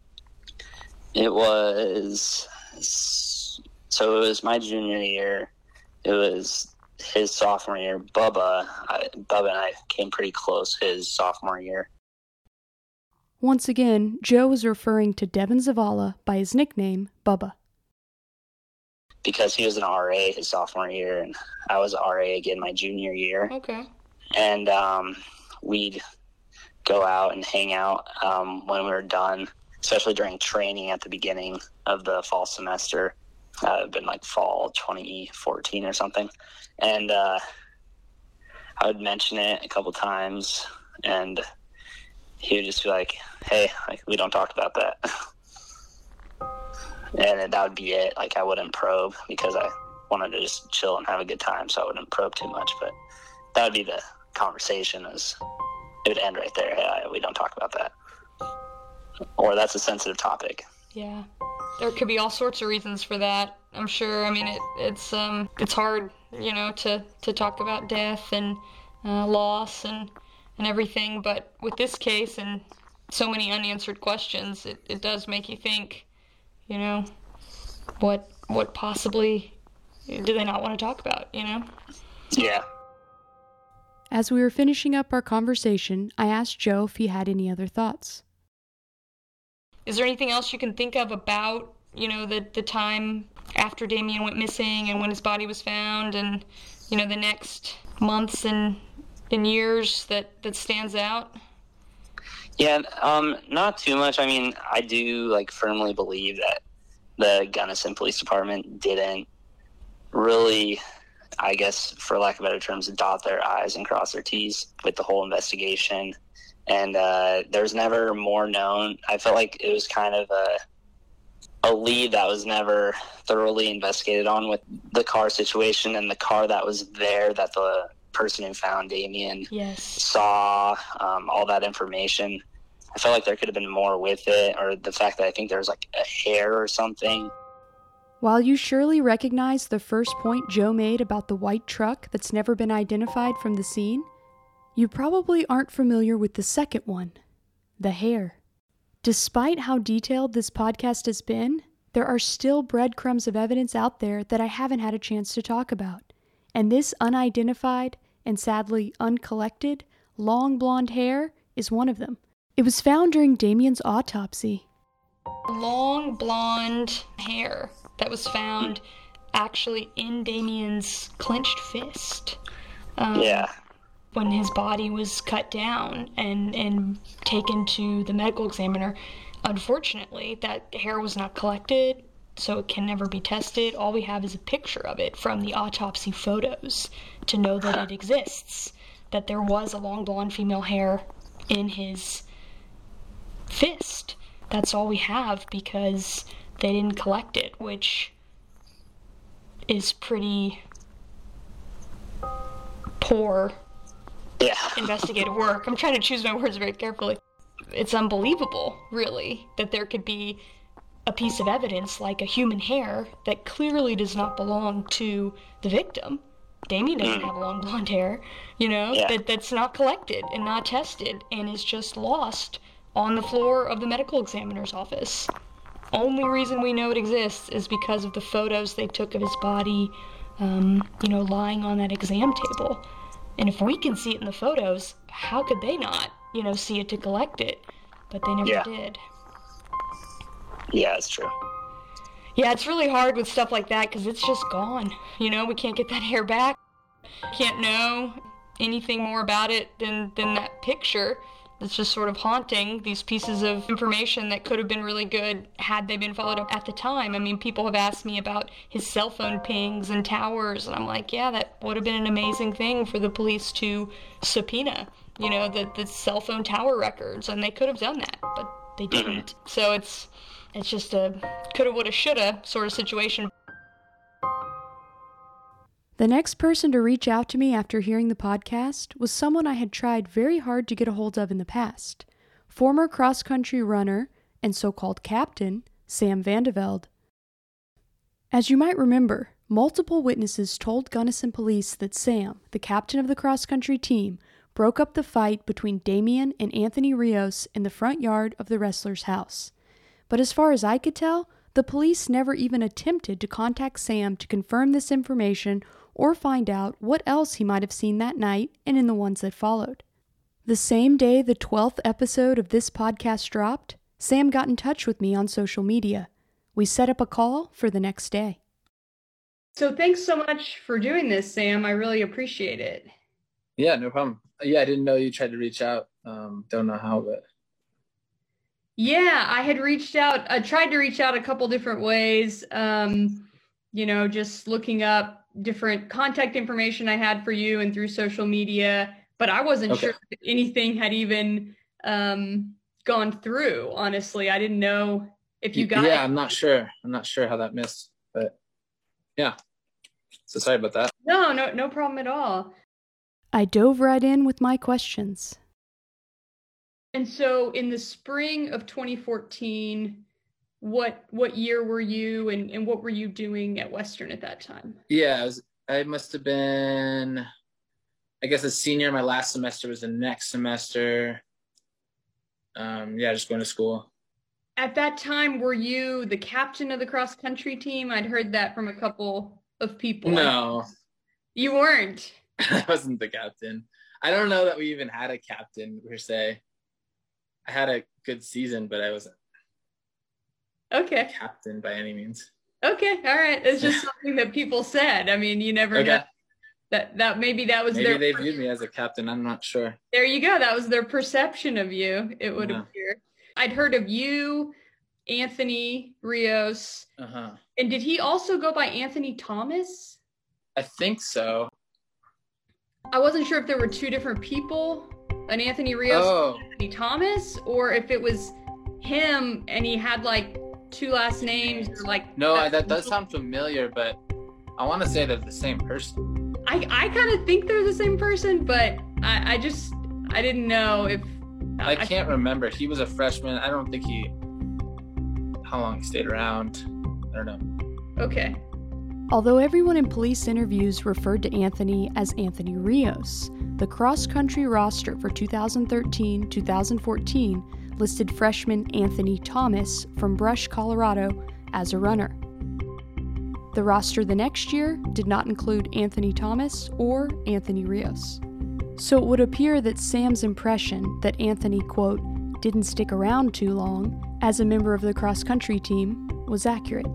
it was, so it was my junior year. It was his sophomore year. Bubba, I, Bubba and I came pretty close his sophomore year. Once again, Joe is referring to Devin Zavala by his nickname, Bubba. Because he was an R A his sophomore year, and I was an R A again my junior year. Okay. And um, we'd go out and hang out um, when we were done, especially during training at the beginning of the fall semester. Uh, it had been like fall twenty fourteen or something. And uh, I would mention it a couple times, and he would just be like, hey, like, we don't talk about that. And that would be it. Like, I wouldn't probe because I wanted to just chill and have a good time, so I wouldn't probe too much. But that would be the conversation. Is it would end right there. Hey, we don't talk about that. Or that's a sensitive topic. Yeah. There could be all sorts of reasons for that, I'm sure. I mean, it, it's um, it's hard, you know, to, to talk about death and uh, loss and, and everything. But with this case and so many unanswered questions, it, it does make you think, you know, what what possibly do they not want to talk about, you know? Yeah. As we were finishing up our conversation, I asked Joe if he had any other thoughts. Is there anything else you can think of about, you know, the, the time after Damien went missing and when his body was found and, you know, the next months and, and years that, that stands out? Yeah, um, not too much. I mean, I do, like, firmly believe that the Gunnison Police Department didn't really, I guess, for lack of better terms, dot their I's and cross their T's with the whole investigation. And uh, there's never more known. I felt like it was kind of a a lead that was never thoroughly investigated on with the car situation and the car that was there that the person who found Damien yes. saw, um, all that information. I felt like there could have been more with it, or the fact that I think there was like a hair or something. While you surely recognize the first point Joe made about the white truck that's never been identified from the scene, you probably aren't familiar with the second one, the hair. Despite how detailed this podcast has been, there are still breadcrumbs of evidence out there that I haven't had a chance to talk about. And this unidentified and sadly uncollected long blonde hair is one of them. It was found during Damien's autopsy. Long blonde hair that was found actually in Damien's clenched fist. Um, yeah. When his body was cut down and, and taken to the medical examiner. Unfortunately, that hair was not collected so it can never be tested. All we have is a picture of it from the autopsy photos to know that it exists, that there was a long blonde female hair in his fist. That's all we have because they didn't collect it, which is pretty poor yeah. investigative work. I'm trying to choose my words very carefully. It's unbelievable, really, that there could be a piece of evidence like a human hair that clearly does not belong to the victim. Damien doesn't have long blonde hair, you know, yeah. that, that's not collected and not tested and is just lost on the floor of the medical examiner's office. Only reason we know it exists is because of the photos they took of his body, um, you know, lying on that exam table. And if we can see it in the photos, how could they not, you know, see it to collect it? But they never yeah. did. Yeah, it's true. Yeah, it's really hard with stuff like that because it's just gone. You know, we can't get that hair back. Can't know anything more about it than, than that picture. It's just sort of haunting these pieces of information that could have been really good had they been followed up at the time. I mean, people have asked me about his cell phone pings and towers, and I'm like, yeah, that would have been an amazing thing for the police to subpoena, you know, the, the cell phone tower records, and they could have done that, but they didn't. So it's it's just a coulda, woulda, shoulda sort of situation. The next person to reach out to me after hearing the podcast was someone I had tried very hard to get a hold of in the past, former cross-country runner and so-called captain, Sam Vandevelde. As you might remember, multiple witnesses told Gunnison police that Sam, the captain of the cross-country team, broke up the fight between Damien and Anthony Rios in the front yard of the wrestler's house. But as far as I could tell, the police never even attempted to contact Sam to confirm this information or find out what else he might have seen that night and in the ones that followed. The same day the twelfth episode of this podcast dropped, Sam got in touch with me on social media. We set up a call for the next day. So thanks so much for doing this, Sam. I really appreciate it. Yeah, no problem. Yeah, I didn't know you tried to reach out. Um, don't know how, but... Yeah, I had reached out, I tried to reach out a couple different ways, um, you know, just looking up different contact information I had for you and through social media, but I wasn't okay. sure if anything had even um, gone through, honestly. I didn't know if you got yeah, it. Yeah, I'm not sure. I'm not sure how that missed, but yeah. So sorry about that. No, no, no problem at all. I dove right in with my questions. And so in the spring of twenty fourteen, what what year were you and, and what were you doing at Western at that time? Yeah, I, was, I must have been, I guess, a senior. My last semester was the next semester. Um, yeah, just going to school. At that time, were you the captain of the cross-country team? I'd heard that from a couple of people. No. You weren't? I wasn't the captain. I don't know that we even had a captain, per se. I had a good season, but I wasn't okay. captain by any means. Okay, all right. It's just something that people said. I mean, you never okay. know. That that maybe that was maybe their. Maybe they viewed me as a captain. I'm not sure. There you go. That was their perception of you. It would yeah. appear. I'd heard of you, Anthony Rios, uh-huh. and did he also go by Anthony Thomas? I think so. I wasn't sure if there were two different people. An Anthony Rios oh. and Anthony Thomas, or if it was him and he had like two last names or like no that, that does sound familiar, but I want to say they're the same person. I, I kind of think they're the same person, but I, I just I didn't know if I, I can't remember. He was a freshman. I don't think he how long he stayed around. I don't know. Okay. Although everyone in police interviews referred to Anthony as Anthony Rios, the cross-country roster for two thousand thirteen to two thousand fourteen listed freshman Anthony Thomas from Brush, Colorado, as a runner. The roster the next year did not include Anthony Thomas or Anthony Rios. So it would appear that Sam's impression that Anthony, quote, didn't stick around too long as a member of the cross-country team was accurate.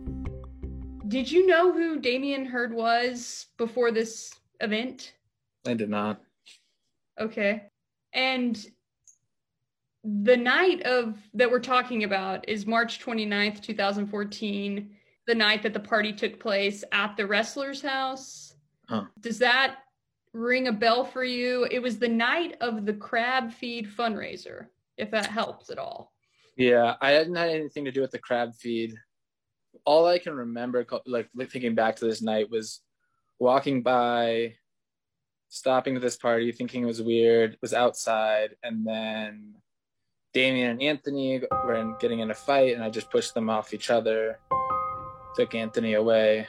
Did you know who Damien Hurd was before this event? I did not. Okay. And the night of that we're talking about is March twenty-ninth, twenty fourteen, the night that the party took place at the wrestler's house. Huh. Does that ring a bell for you? It was the night of the crab feed fundraiser, if that helps at all. Yeah, I hadn't had anything to do with the crab feed. All I can remember, like thinking back to this night, was walking by, stopping at this party, thinking it was weird, was outside, and then Damien and Anthony were in, getting in a fight, and I just pushed them off each other, took Anthony away.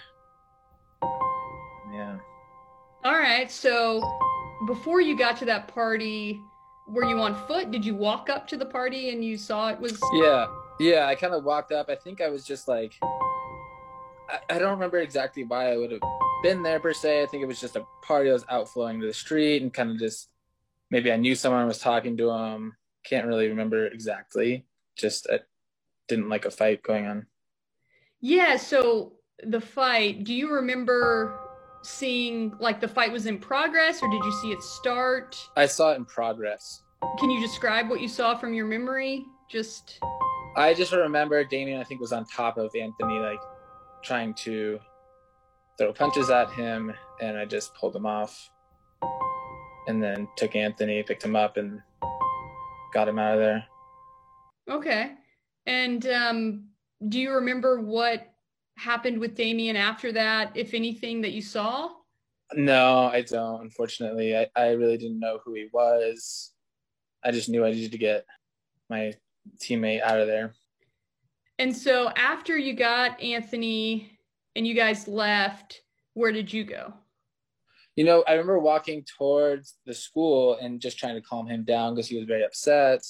Yeah. All right, so before you got to that party, were you on foot? Did you walk up to the party and you saw it was... Yeah, yeah, I kind of walked up. I think I was just like, I, I don't remember exactly why I would have been there per se. I think it was just a party that was outflowing to the street and kind of just, maybe I knew someone was talking to them. Can't really remember exactly. Just I didn't like a fight going on. Yeah, so the fight, do you remember seeing like the fight was in progress, or did you see it start? I saw it in progress. Can you describe what you saw from your memory? Just I just remember Damien, I think, was on top of Anthony, like trying to throw punches at him, and I just pulled him off and then took Anthony, picked him up, and got him out of there. Okay. And um do you remember what happened with Damien after that, if anything, that you saw? No, I don't, unfortunately. I, I really didn't know who he was. I just knew I needed to get my teammate out of there. And so after you got Anthony and you guys left, where did you go? You know, I remember walking towards the school and just trying to calm him down because he was very upset.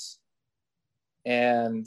And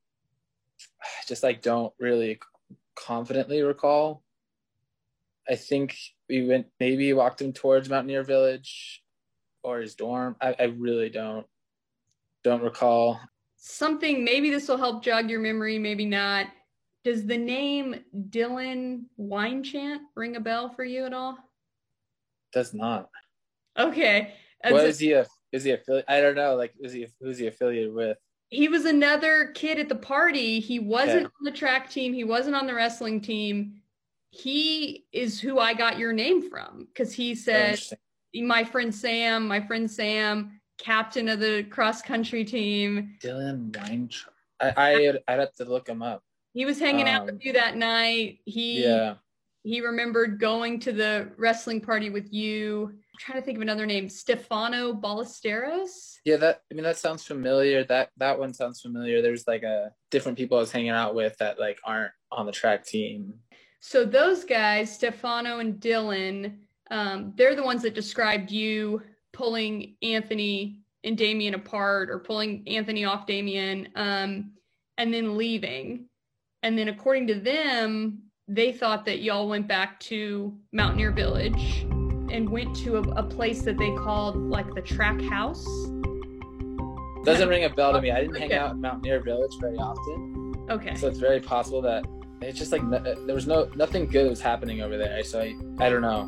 I just like don't really confidently recall. I think we went, maybe walked him towards Mountaineer Village or his dorm. I, I really don't, don't recall. Something, maybe this will help jog your memory, maybe not. Does the name Dylan Winechant ring a bell for you at all? Does not. Okay. What is he? A, is he affiliate? I don't know. Like, is he? Who's he affiliated with? He was another kid at the party. He wasn't Okay. on the track team. He wasn't on the wrestling team. He is who I got your name from, because he said, my friend Sam, my friend Sam, captain of the cross country team. Dylan Winechant. I, I I'd have to look him up. He was hanging out Um, with you that night. He Yeah. he remembered going to the wrestling party with you. I'm trying to think of another name. Stefano Ballesteros. Yeah, that I mean that sounds familiar. That that one sounds familiar. There's like a different people I was hanging out with that like aren't on the track team. So those guys, Stefano and Dylan, um, they're the ones that described you pulling Anthony and Damien apart, or pulling Anthony off Damien, um, and then leaving. And then according to them, they thought that y'all went back to Mountaineer Village and went to a, a place that they called like the track house. Doesn't ring a bell to me. I didn't hang Okay. out in Mountaineer Village very often. Okay. So it's very possible that it's just like no, there was no nothing good was happening over there. So I, I don't know.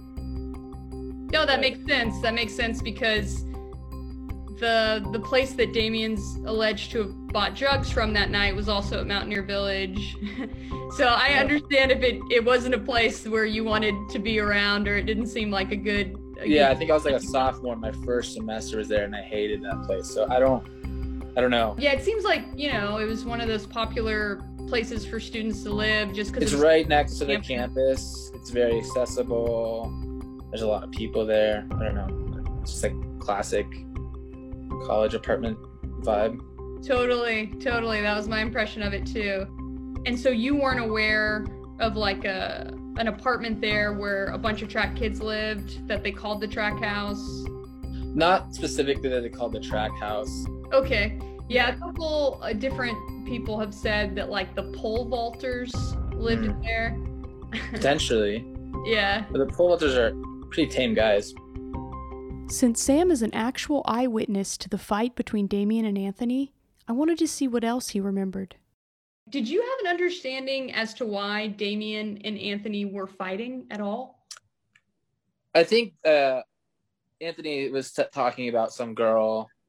No, that makes sense. That makes sense because the the place that Damien's alleged to have bought drugs from that night was also at Mountaineer Village. So I understand if it, it wasn't a place where you wanted to be around, or it didn't seem like a good... A Yeah, I good... think I was like a sophomore. My first semester was there, and I hated that place. So I don't, I don't know. Yeah, it seems like, you know, it was one of those popular places for students to live just because It's right next to the campus. It's very accessible. There's a lot of people there. I don't know. It's just like classic college apartment vibe. Totally, totally. That was my impression of it too. And so you weren't aware of like a an apartment there where a bunch of track kids lived that they called the track house? Not specifically that they called the track house. Okay. Yeah, a couple uh, different people have said that like the pole vaulters lived Mm. there. Potentially. Yeah. But the pole vaulters are pretty tame guys. Since Sam is an actual eyewitness to the fight between Damien and Anthony, I wanted to see what else he remembered. Did you have an understanding as to why Damien and Anthony were fighting at all? I think uh, Anthony was t- talking about some girl,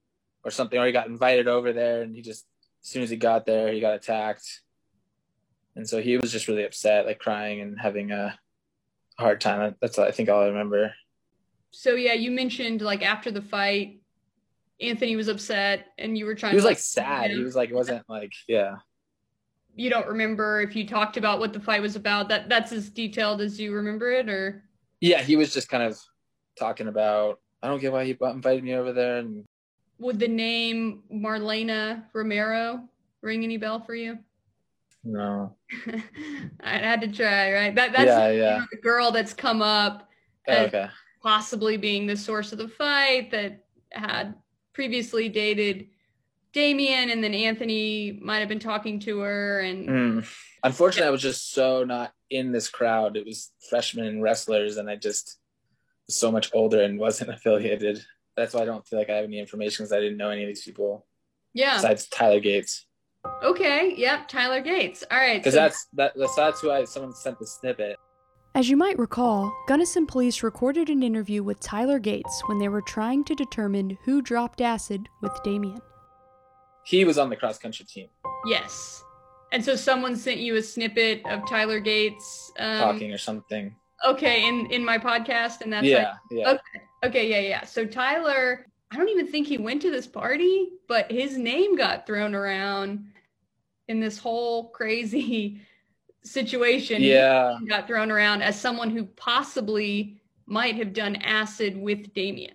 or something, or he got invited over there, and he just, as soon as he got there, he got attacked. And so he was just really upset, like crying and having a hard time. That's, I think, all I remember. So yeah, you mentioned like after the fight, Anthony was upset and you were trying he was to like, like sad. He was like, it wasn't like, yeah. You don't remember if you talked about what the fight was about? That that's as detailed as you remember it, or? Yeah, he was just kind of talking about, I don't get why he invited me over there. And would the name Marlena Romero ring any bell for you? No. I had to try, right? That that's yeah, the, yeah. You know, the girl that's come up oh, as okay. possibly being the source of the fight, that had previously dated Damien, and then Anthony might have been talking to her. And mm. Unfortunately, yeah. I was just so not in this crowd. It was freshmen wrestlers, and I just was so much older and wasn't affiliated. That's why I don't feel like I have any information, because I didn't know any of these people. Yeah. Besides Tyler Gates. Okay. Yep. Tyler Gates. All right. Because so- that's that, that's that's who I someone sent the snippet. As you might recall, Gunnison police recorded an interview with Tyler Gates when they were trying to determine who dropped acid with Damien. He was on the cross-country team. Yes. And so someone sent you a snippet of Tyler Gates um, talking or something. Okay, in, in my podcast, and that's yeah, like, yeah. Okay, okay, yeah, yeah. So Tyler, I don't even think he went to this party, but his name got thrown around in this whole crazy situation. Yeah. He got thrown around as someone who possibly might have done acid with Damien.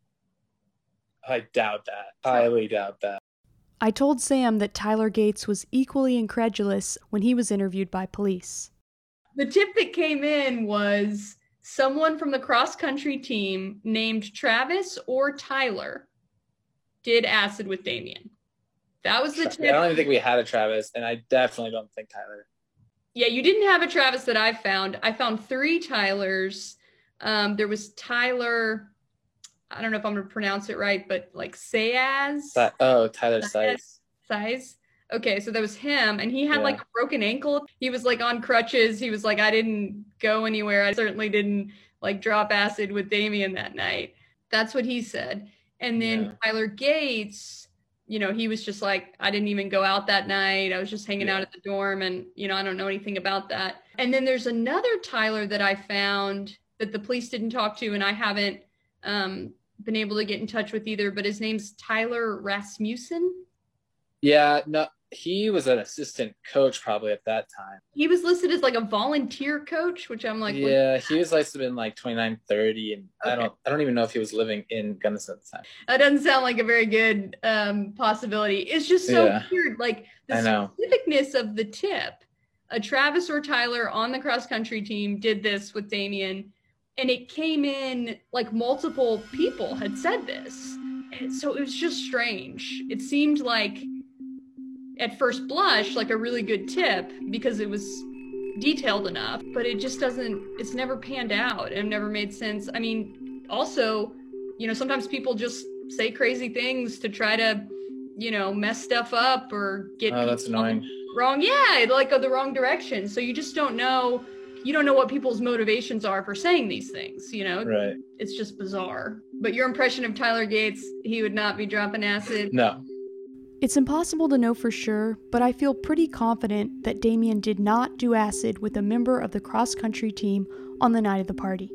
I doubt that. I highly doubt that. I told Sam that Tyler Gates was equally incredulous when he was interviewed by police. The tip that came in was someone from the cross-country team named Travis or Tyler did acid with Damien. That was the tip. I don't even think we had a Travis, and I definitely don't think Tyler. Yeah, you didn't have a Travis that I found. I found three Tylers. Um, there was Tyler, I don't know if I'm going to pronounce it right, but like Sayaz. That, oh, Tyler Size. Size. Okay, so that was him, and he had Yeah. like a broken ankle. He was like on crutches. He was like, I didn't go anywhere. I certainly didn't like drop acid with Damien that night. That's what he said. And then Yeah. Tyler Gates, you know, he was just like, I didn't even go out that night. I was just hanging Yeah. out at the dorm, and, you know, I don't know anything about that. And then there's another Tyler that I found that the police didn't talk to, and I haven't um, been able to get in touch with either, but his name's Tyler Rasmussen. Yeah, no, he was an assistant coach probably at that time. He was listed as like a volunteer coach, which I'm like, what- Yeah, he was like to been like twenty-nine, thirty, and I Okay. don't I don't even know if he was living in Gunnison at the time. that doesn't sound like a very good um, possibility. It's just so Yeah. weird. Like the I know. specificness of the tip. A Travis or Tyler on the cross country team did this with Damien, and it came in like multiple people had said this. And so it was just strange. It seemed like at first blush like a really good tip because it was detailed enough, but it just doesn't, it's never panned out and never made sense. I mean, also, you know, sometimes people just say crazy things to try to, you know, mess stuff up or get Oh, that's people annoying. wrong. Yeah, like go the wrong direction. So you just don't know, you don't know what people's motivations are for saying these things, you know? Right. It's just bizarre. But your impression of Tyler Gates, he would not be dropping acid? No. It's impossible to know for sure, but I feel pretty confident that Damien did not do acid with a member of the cross-country team on the night of the party.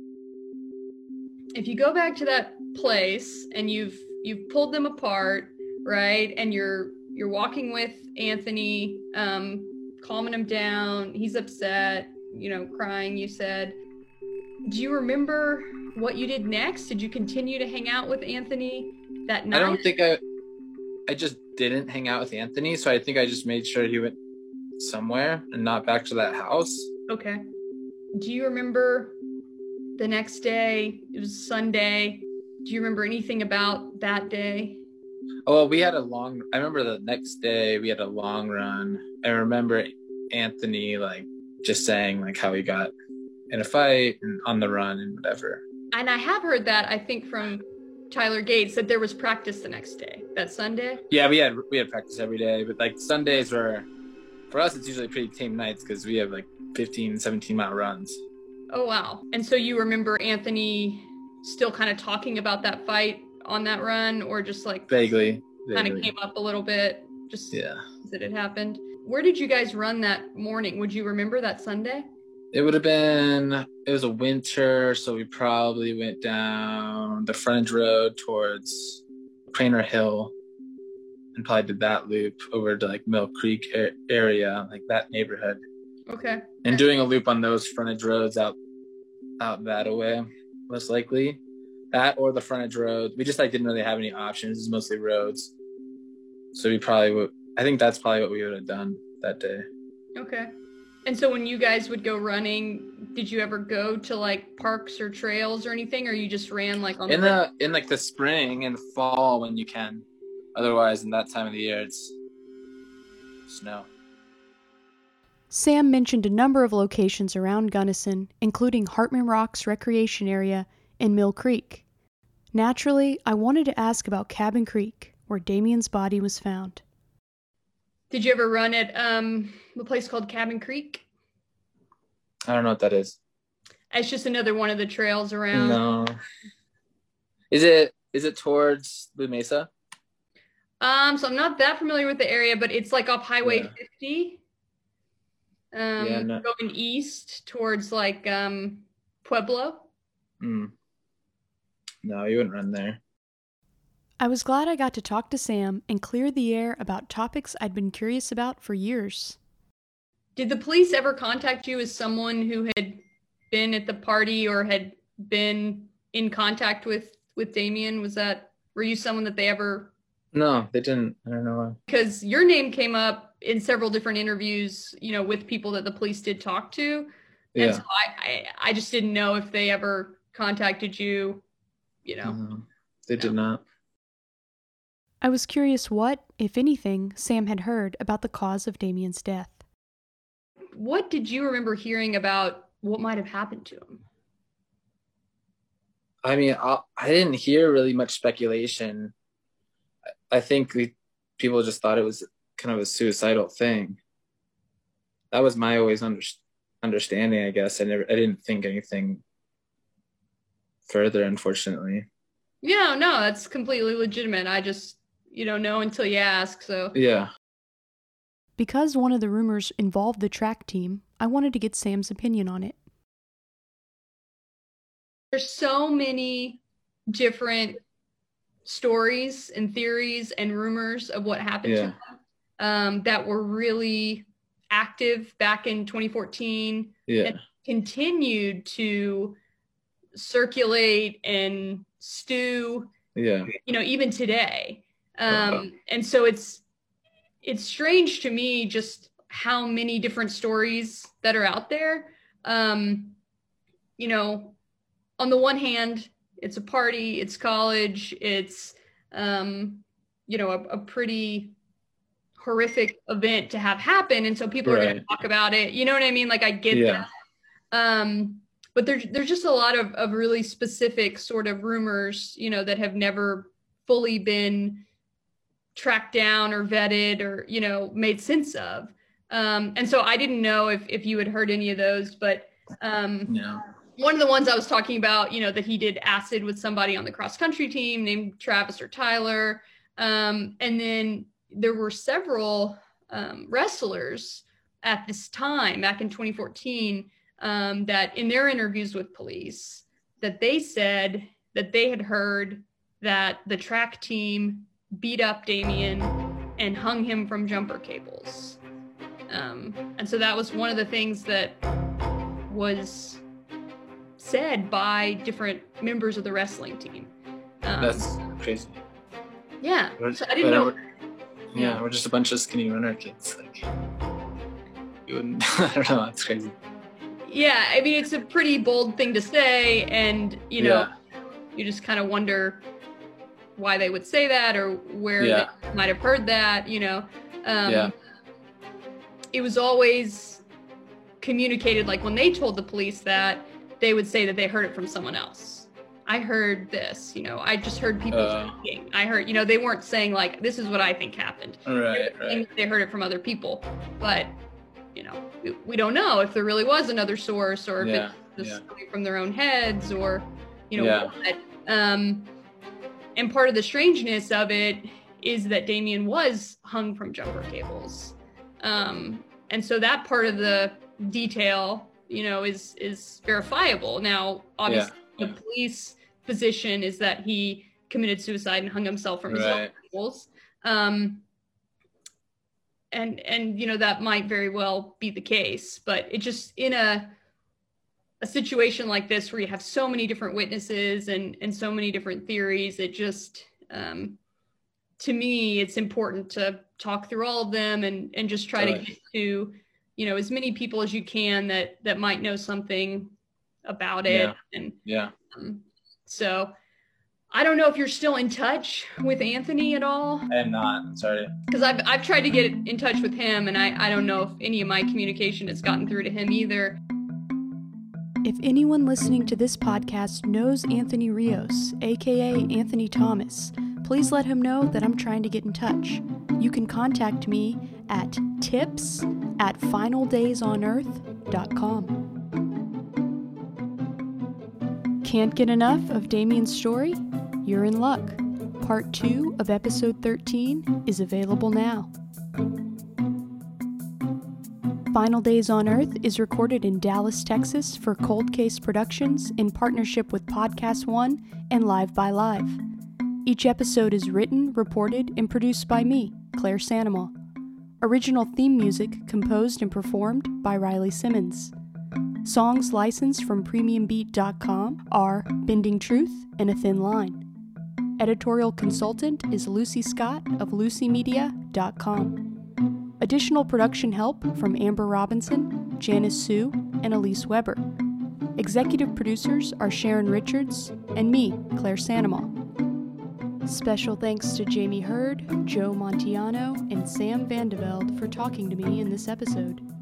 If you go back to that place and you've you've pulled them apart, right, and you're you're walking with Anthony, um, calming him down, he's upset, you know, crying, you said. Do you remember what you did next? Did you continue to hang out with Anthony that night? I don't think I I just didn't hang out with Anthony, so I think I just made sure he went somewhere and not back to that house. Okay. Do you remember the next day? It was Sunday. Do you remember anything about that day? Oh, well, we had a long, I remember the next day we had a long run. I remember Anthony like just saying like how he got in a fight and on the run and whatever. And I have heard that, I think, from Tyler Gates, that there was practice the next day, that Sunday. Yeah, we had we had practice every day, but like Sundays were, for us, it's usually pretty tame nights because we have like fifteen, seventeen mile runs. Oh, wow. And so you remember Anthony still kind of talking about that fight on that run, or just like Vaguely. kind of vaguely. came up a little bit just Yeah. as it had happened? Where did you guys run that morning? Would you remember that Sunday? It would have been, it was a winter, so we probably went down the frontage road towards Craner Hill and probably did that loop over to like Mill Creek a- area, like that neighborhood. Okay. And doing a loop on those frontage roads out out that way, most likely. That or the frontage road. We just like didn't really have any options. It's mostly roads. So we probably would, I think that's probably what we would have done that day. Okay. And so when you guys would go running, did you ever go to like parks or trails or anything, or you just ran like on In the the in like the spring and fall when you can. Otherwise, in that time of the year, it's snow. Sam mentioned a number of locations around Gunnison, including Hartman Rocks Recreation Area and Mill Creek. Naturally, I wanted to ask about Cabin Creek, where Damien's body was found. Did you ever run at um the place called Cabin Creek? I don't know what that is. It's just another one of the trails around. No. Is it is it towards Blue Mesa? Um, so I'm not that familiar with the area, but it's like off Highway Yeah. fifty. Um, Yeah, no- going east towards like um Pueblo. Mm. No, you wouldn't run there. I was glad I got to talk to Sam and clear the air about topics I'd been curious about for years. Did the police ever contact you as someone who had been at the party or had been in contact with with Damien? Was that, were you someone that they ever? No, they didn't. I don't know why. Because your name came up in several different interviews, you know, with people that the police did talk to. And Yeah. so I, I, I just didn't know if they ever contacted you, you know. No, they did not. I was curious what, if anything, Sam had heard about the cause of Damien's death. What did you remember hearing about what might have happened to him? I mean, I, I didn't hear really much speculation. I, I think we, people just thought it was kind of a suicidal thing. That was my always under, understanding, I guess. I never, I didn't think anything further, unfortunately. Yeah, no, that's completely legitimate. I just, you don't know until you ask, so. Yeah. Because one of the rumors involved the track team, I wanted to get Sam's opinion on it. There's so many different stories and theories and rumors of what happened Yeah. to him um, that were really active back in twenty fourteen Yeah. and continued to circulate and stew, Yeah. you know, even today. Um, and so it's, it's strange to me just how many different stories that are out there. Um, you know, on the one hand, it's a party, it's college, it's, um, you know, a, a pretty horrific event to have happen. And so people are going to Right. talk about it. You know what I mean? Like I get Yeah. that. Um, but there's, there's just a lot of, of really specific sort of rumors, you know, that have never fully been tracked down or vetted or, you know, made sense of. Um, and so I didn't know if, if you had heard any of those, but um, No. one of the ones I was talking about, you know, that he did acid with somebody on the cross country team named Travis or Tyler. Um, and then there were several um, wrestlers at this time, back in twenty fourteen, um, that in their interviews with police, that they said that they had heard that the track team beat up Damien and hung him from jumper cables. Um, and so that was one of the things that was said by different members of the wrestling team. Um, That's crazy. yeah. But- So I didn't but know. we're- Yeah, we're just a bunch of skinny runner kids. Like, you wouldn't, I don't know, that's crazy. Yeah, I mean, it's a pretty bold thing to say, and you know, Yeah. you just kind of wonder why they would say that or where Yeah. they might have heard that. You know, um, Yeah. it was always communicated. Like when they told the police that, they would say that they heard it from someone else. I heard this. You know, I just heard people Uh. talking. I heard. You know, they weren't saying like, "This is what I think happened." Right, They were saying right. that they heard it from other people, but you know, we, we don't know if there really was another source or if Yeah, it's just yeah. coming from their own heads or, you know, Yeah. what. Um, and part of the strangeness of it is that Damien was hung from jumper cables. Um, and so that part of the detail, you know, is, is verifiable. Now, obviously, yeah. the police position is that he committed suicide and hung himself from his Right. jumper cables. Um, and, and, you know, that might very well be the case, but it just, in a, a situation like this where you have so many different witnesses and, and so many different theories, it just, um, to me, it's important to talk through all of them and, and just try Right. to get to, you know, as many people as you can that, that might know something about it. Yeah. And Yeah. um, so I don't know if you're still in touch with Anthony at all. I am not. I'm sorry. Because I've, I've tried to get in touch with him, and I, I don't know if any of my communication has gotten through to him either. If anyone listening to this podcast knows Anthony Rios, aka Anthony Thomas, please let him know that I'm trying to get in touch. You can contact me at tips at final days on earth dot com. Can't get enough of Damien's story? You're in luck. Part two of episode thirteen is available now. Final Days on Earth is recorded in Dallas, Texas for Cold Case Productions in partnership with Podcast One and Live by Live. Each episode is written, reported, and produced by me, Claire Sandomal. Original theme music composed and performed by Riley Simmons. Songs licensed from premium beat dot com are Bending Truth and A Thin Line. Editorial consultant is Lucy Scott of lucy media dot com. Additional production help from Amber Robinson, Janice Sue, and Elise Weber. Executive producers are Sharon Richards and me, Claire Sandomal. Special thanks to Jamie Hurd, Joe Montiano, and Sam Vandeveld for talking to me in this episode.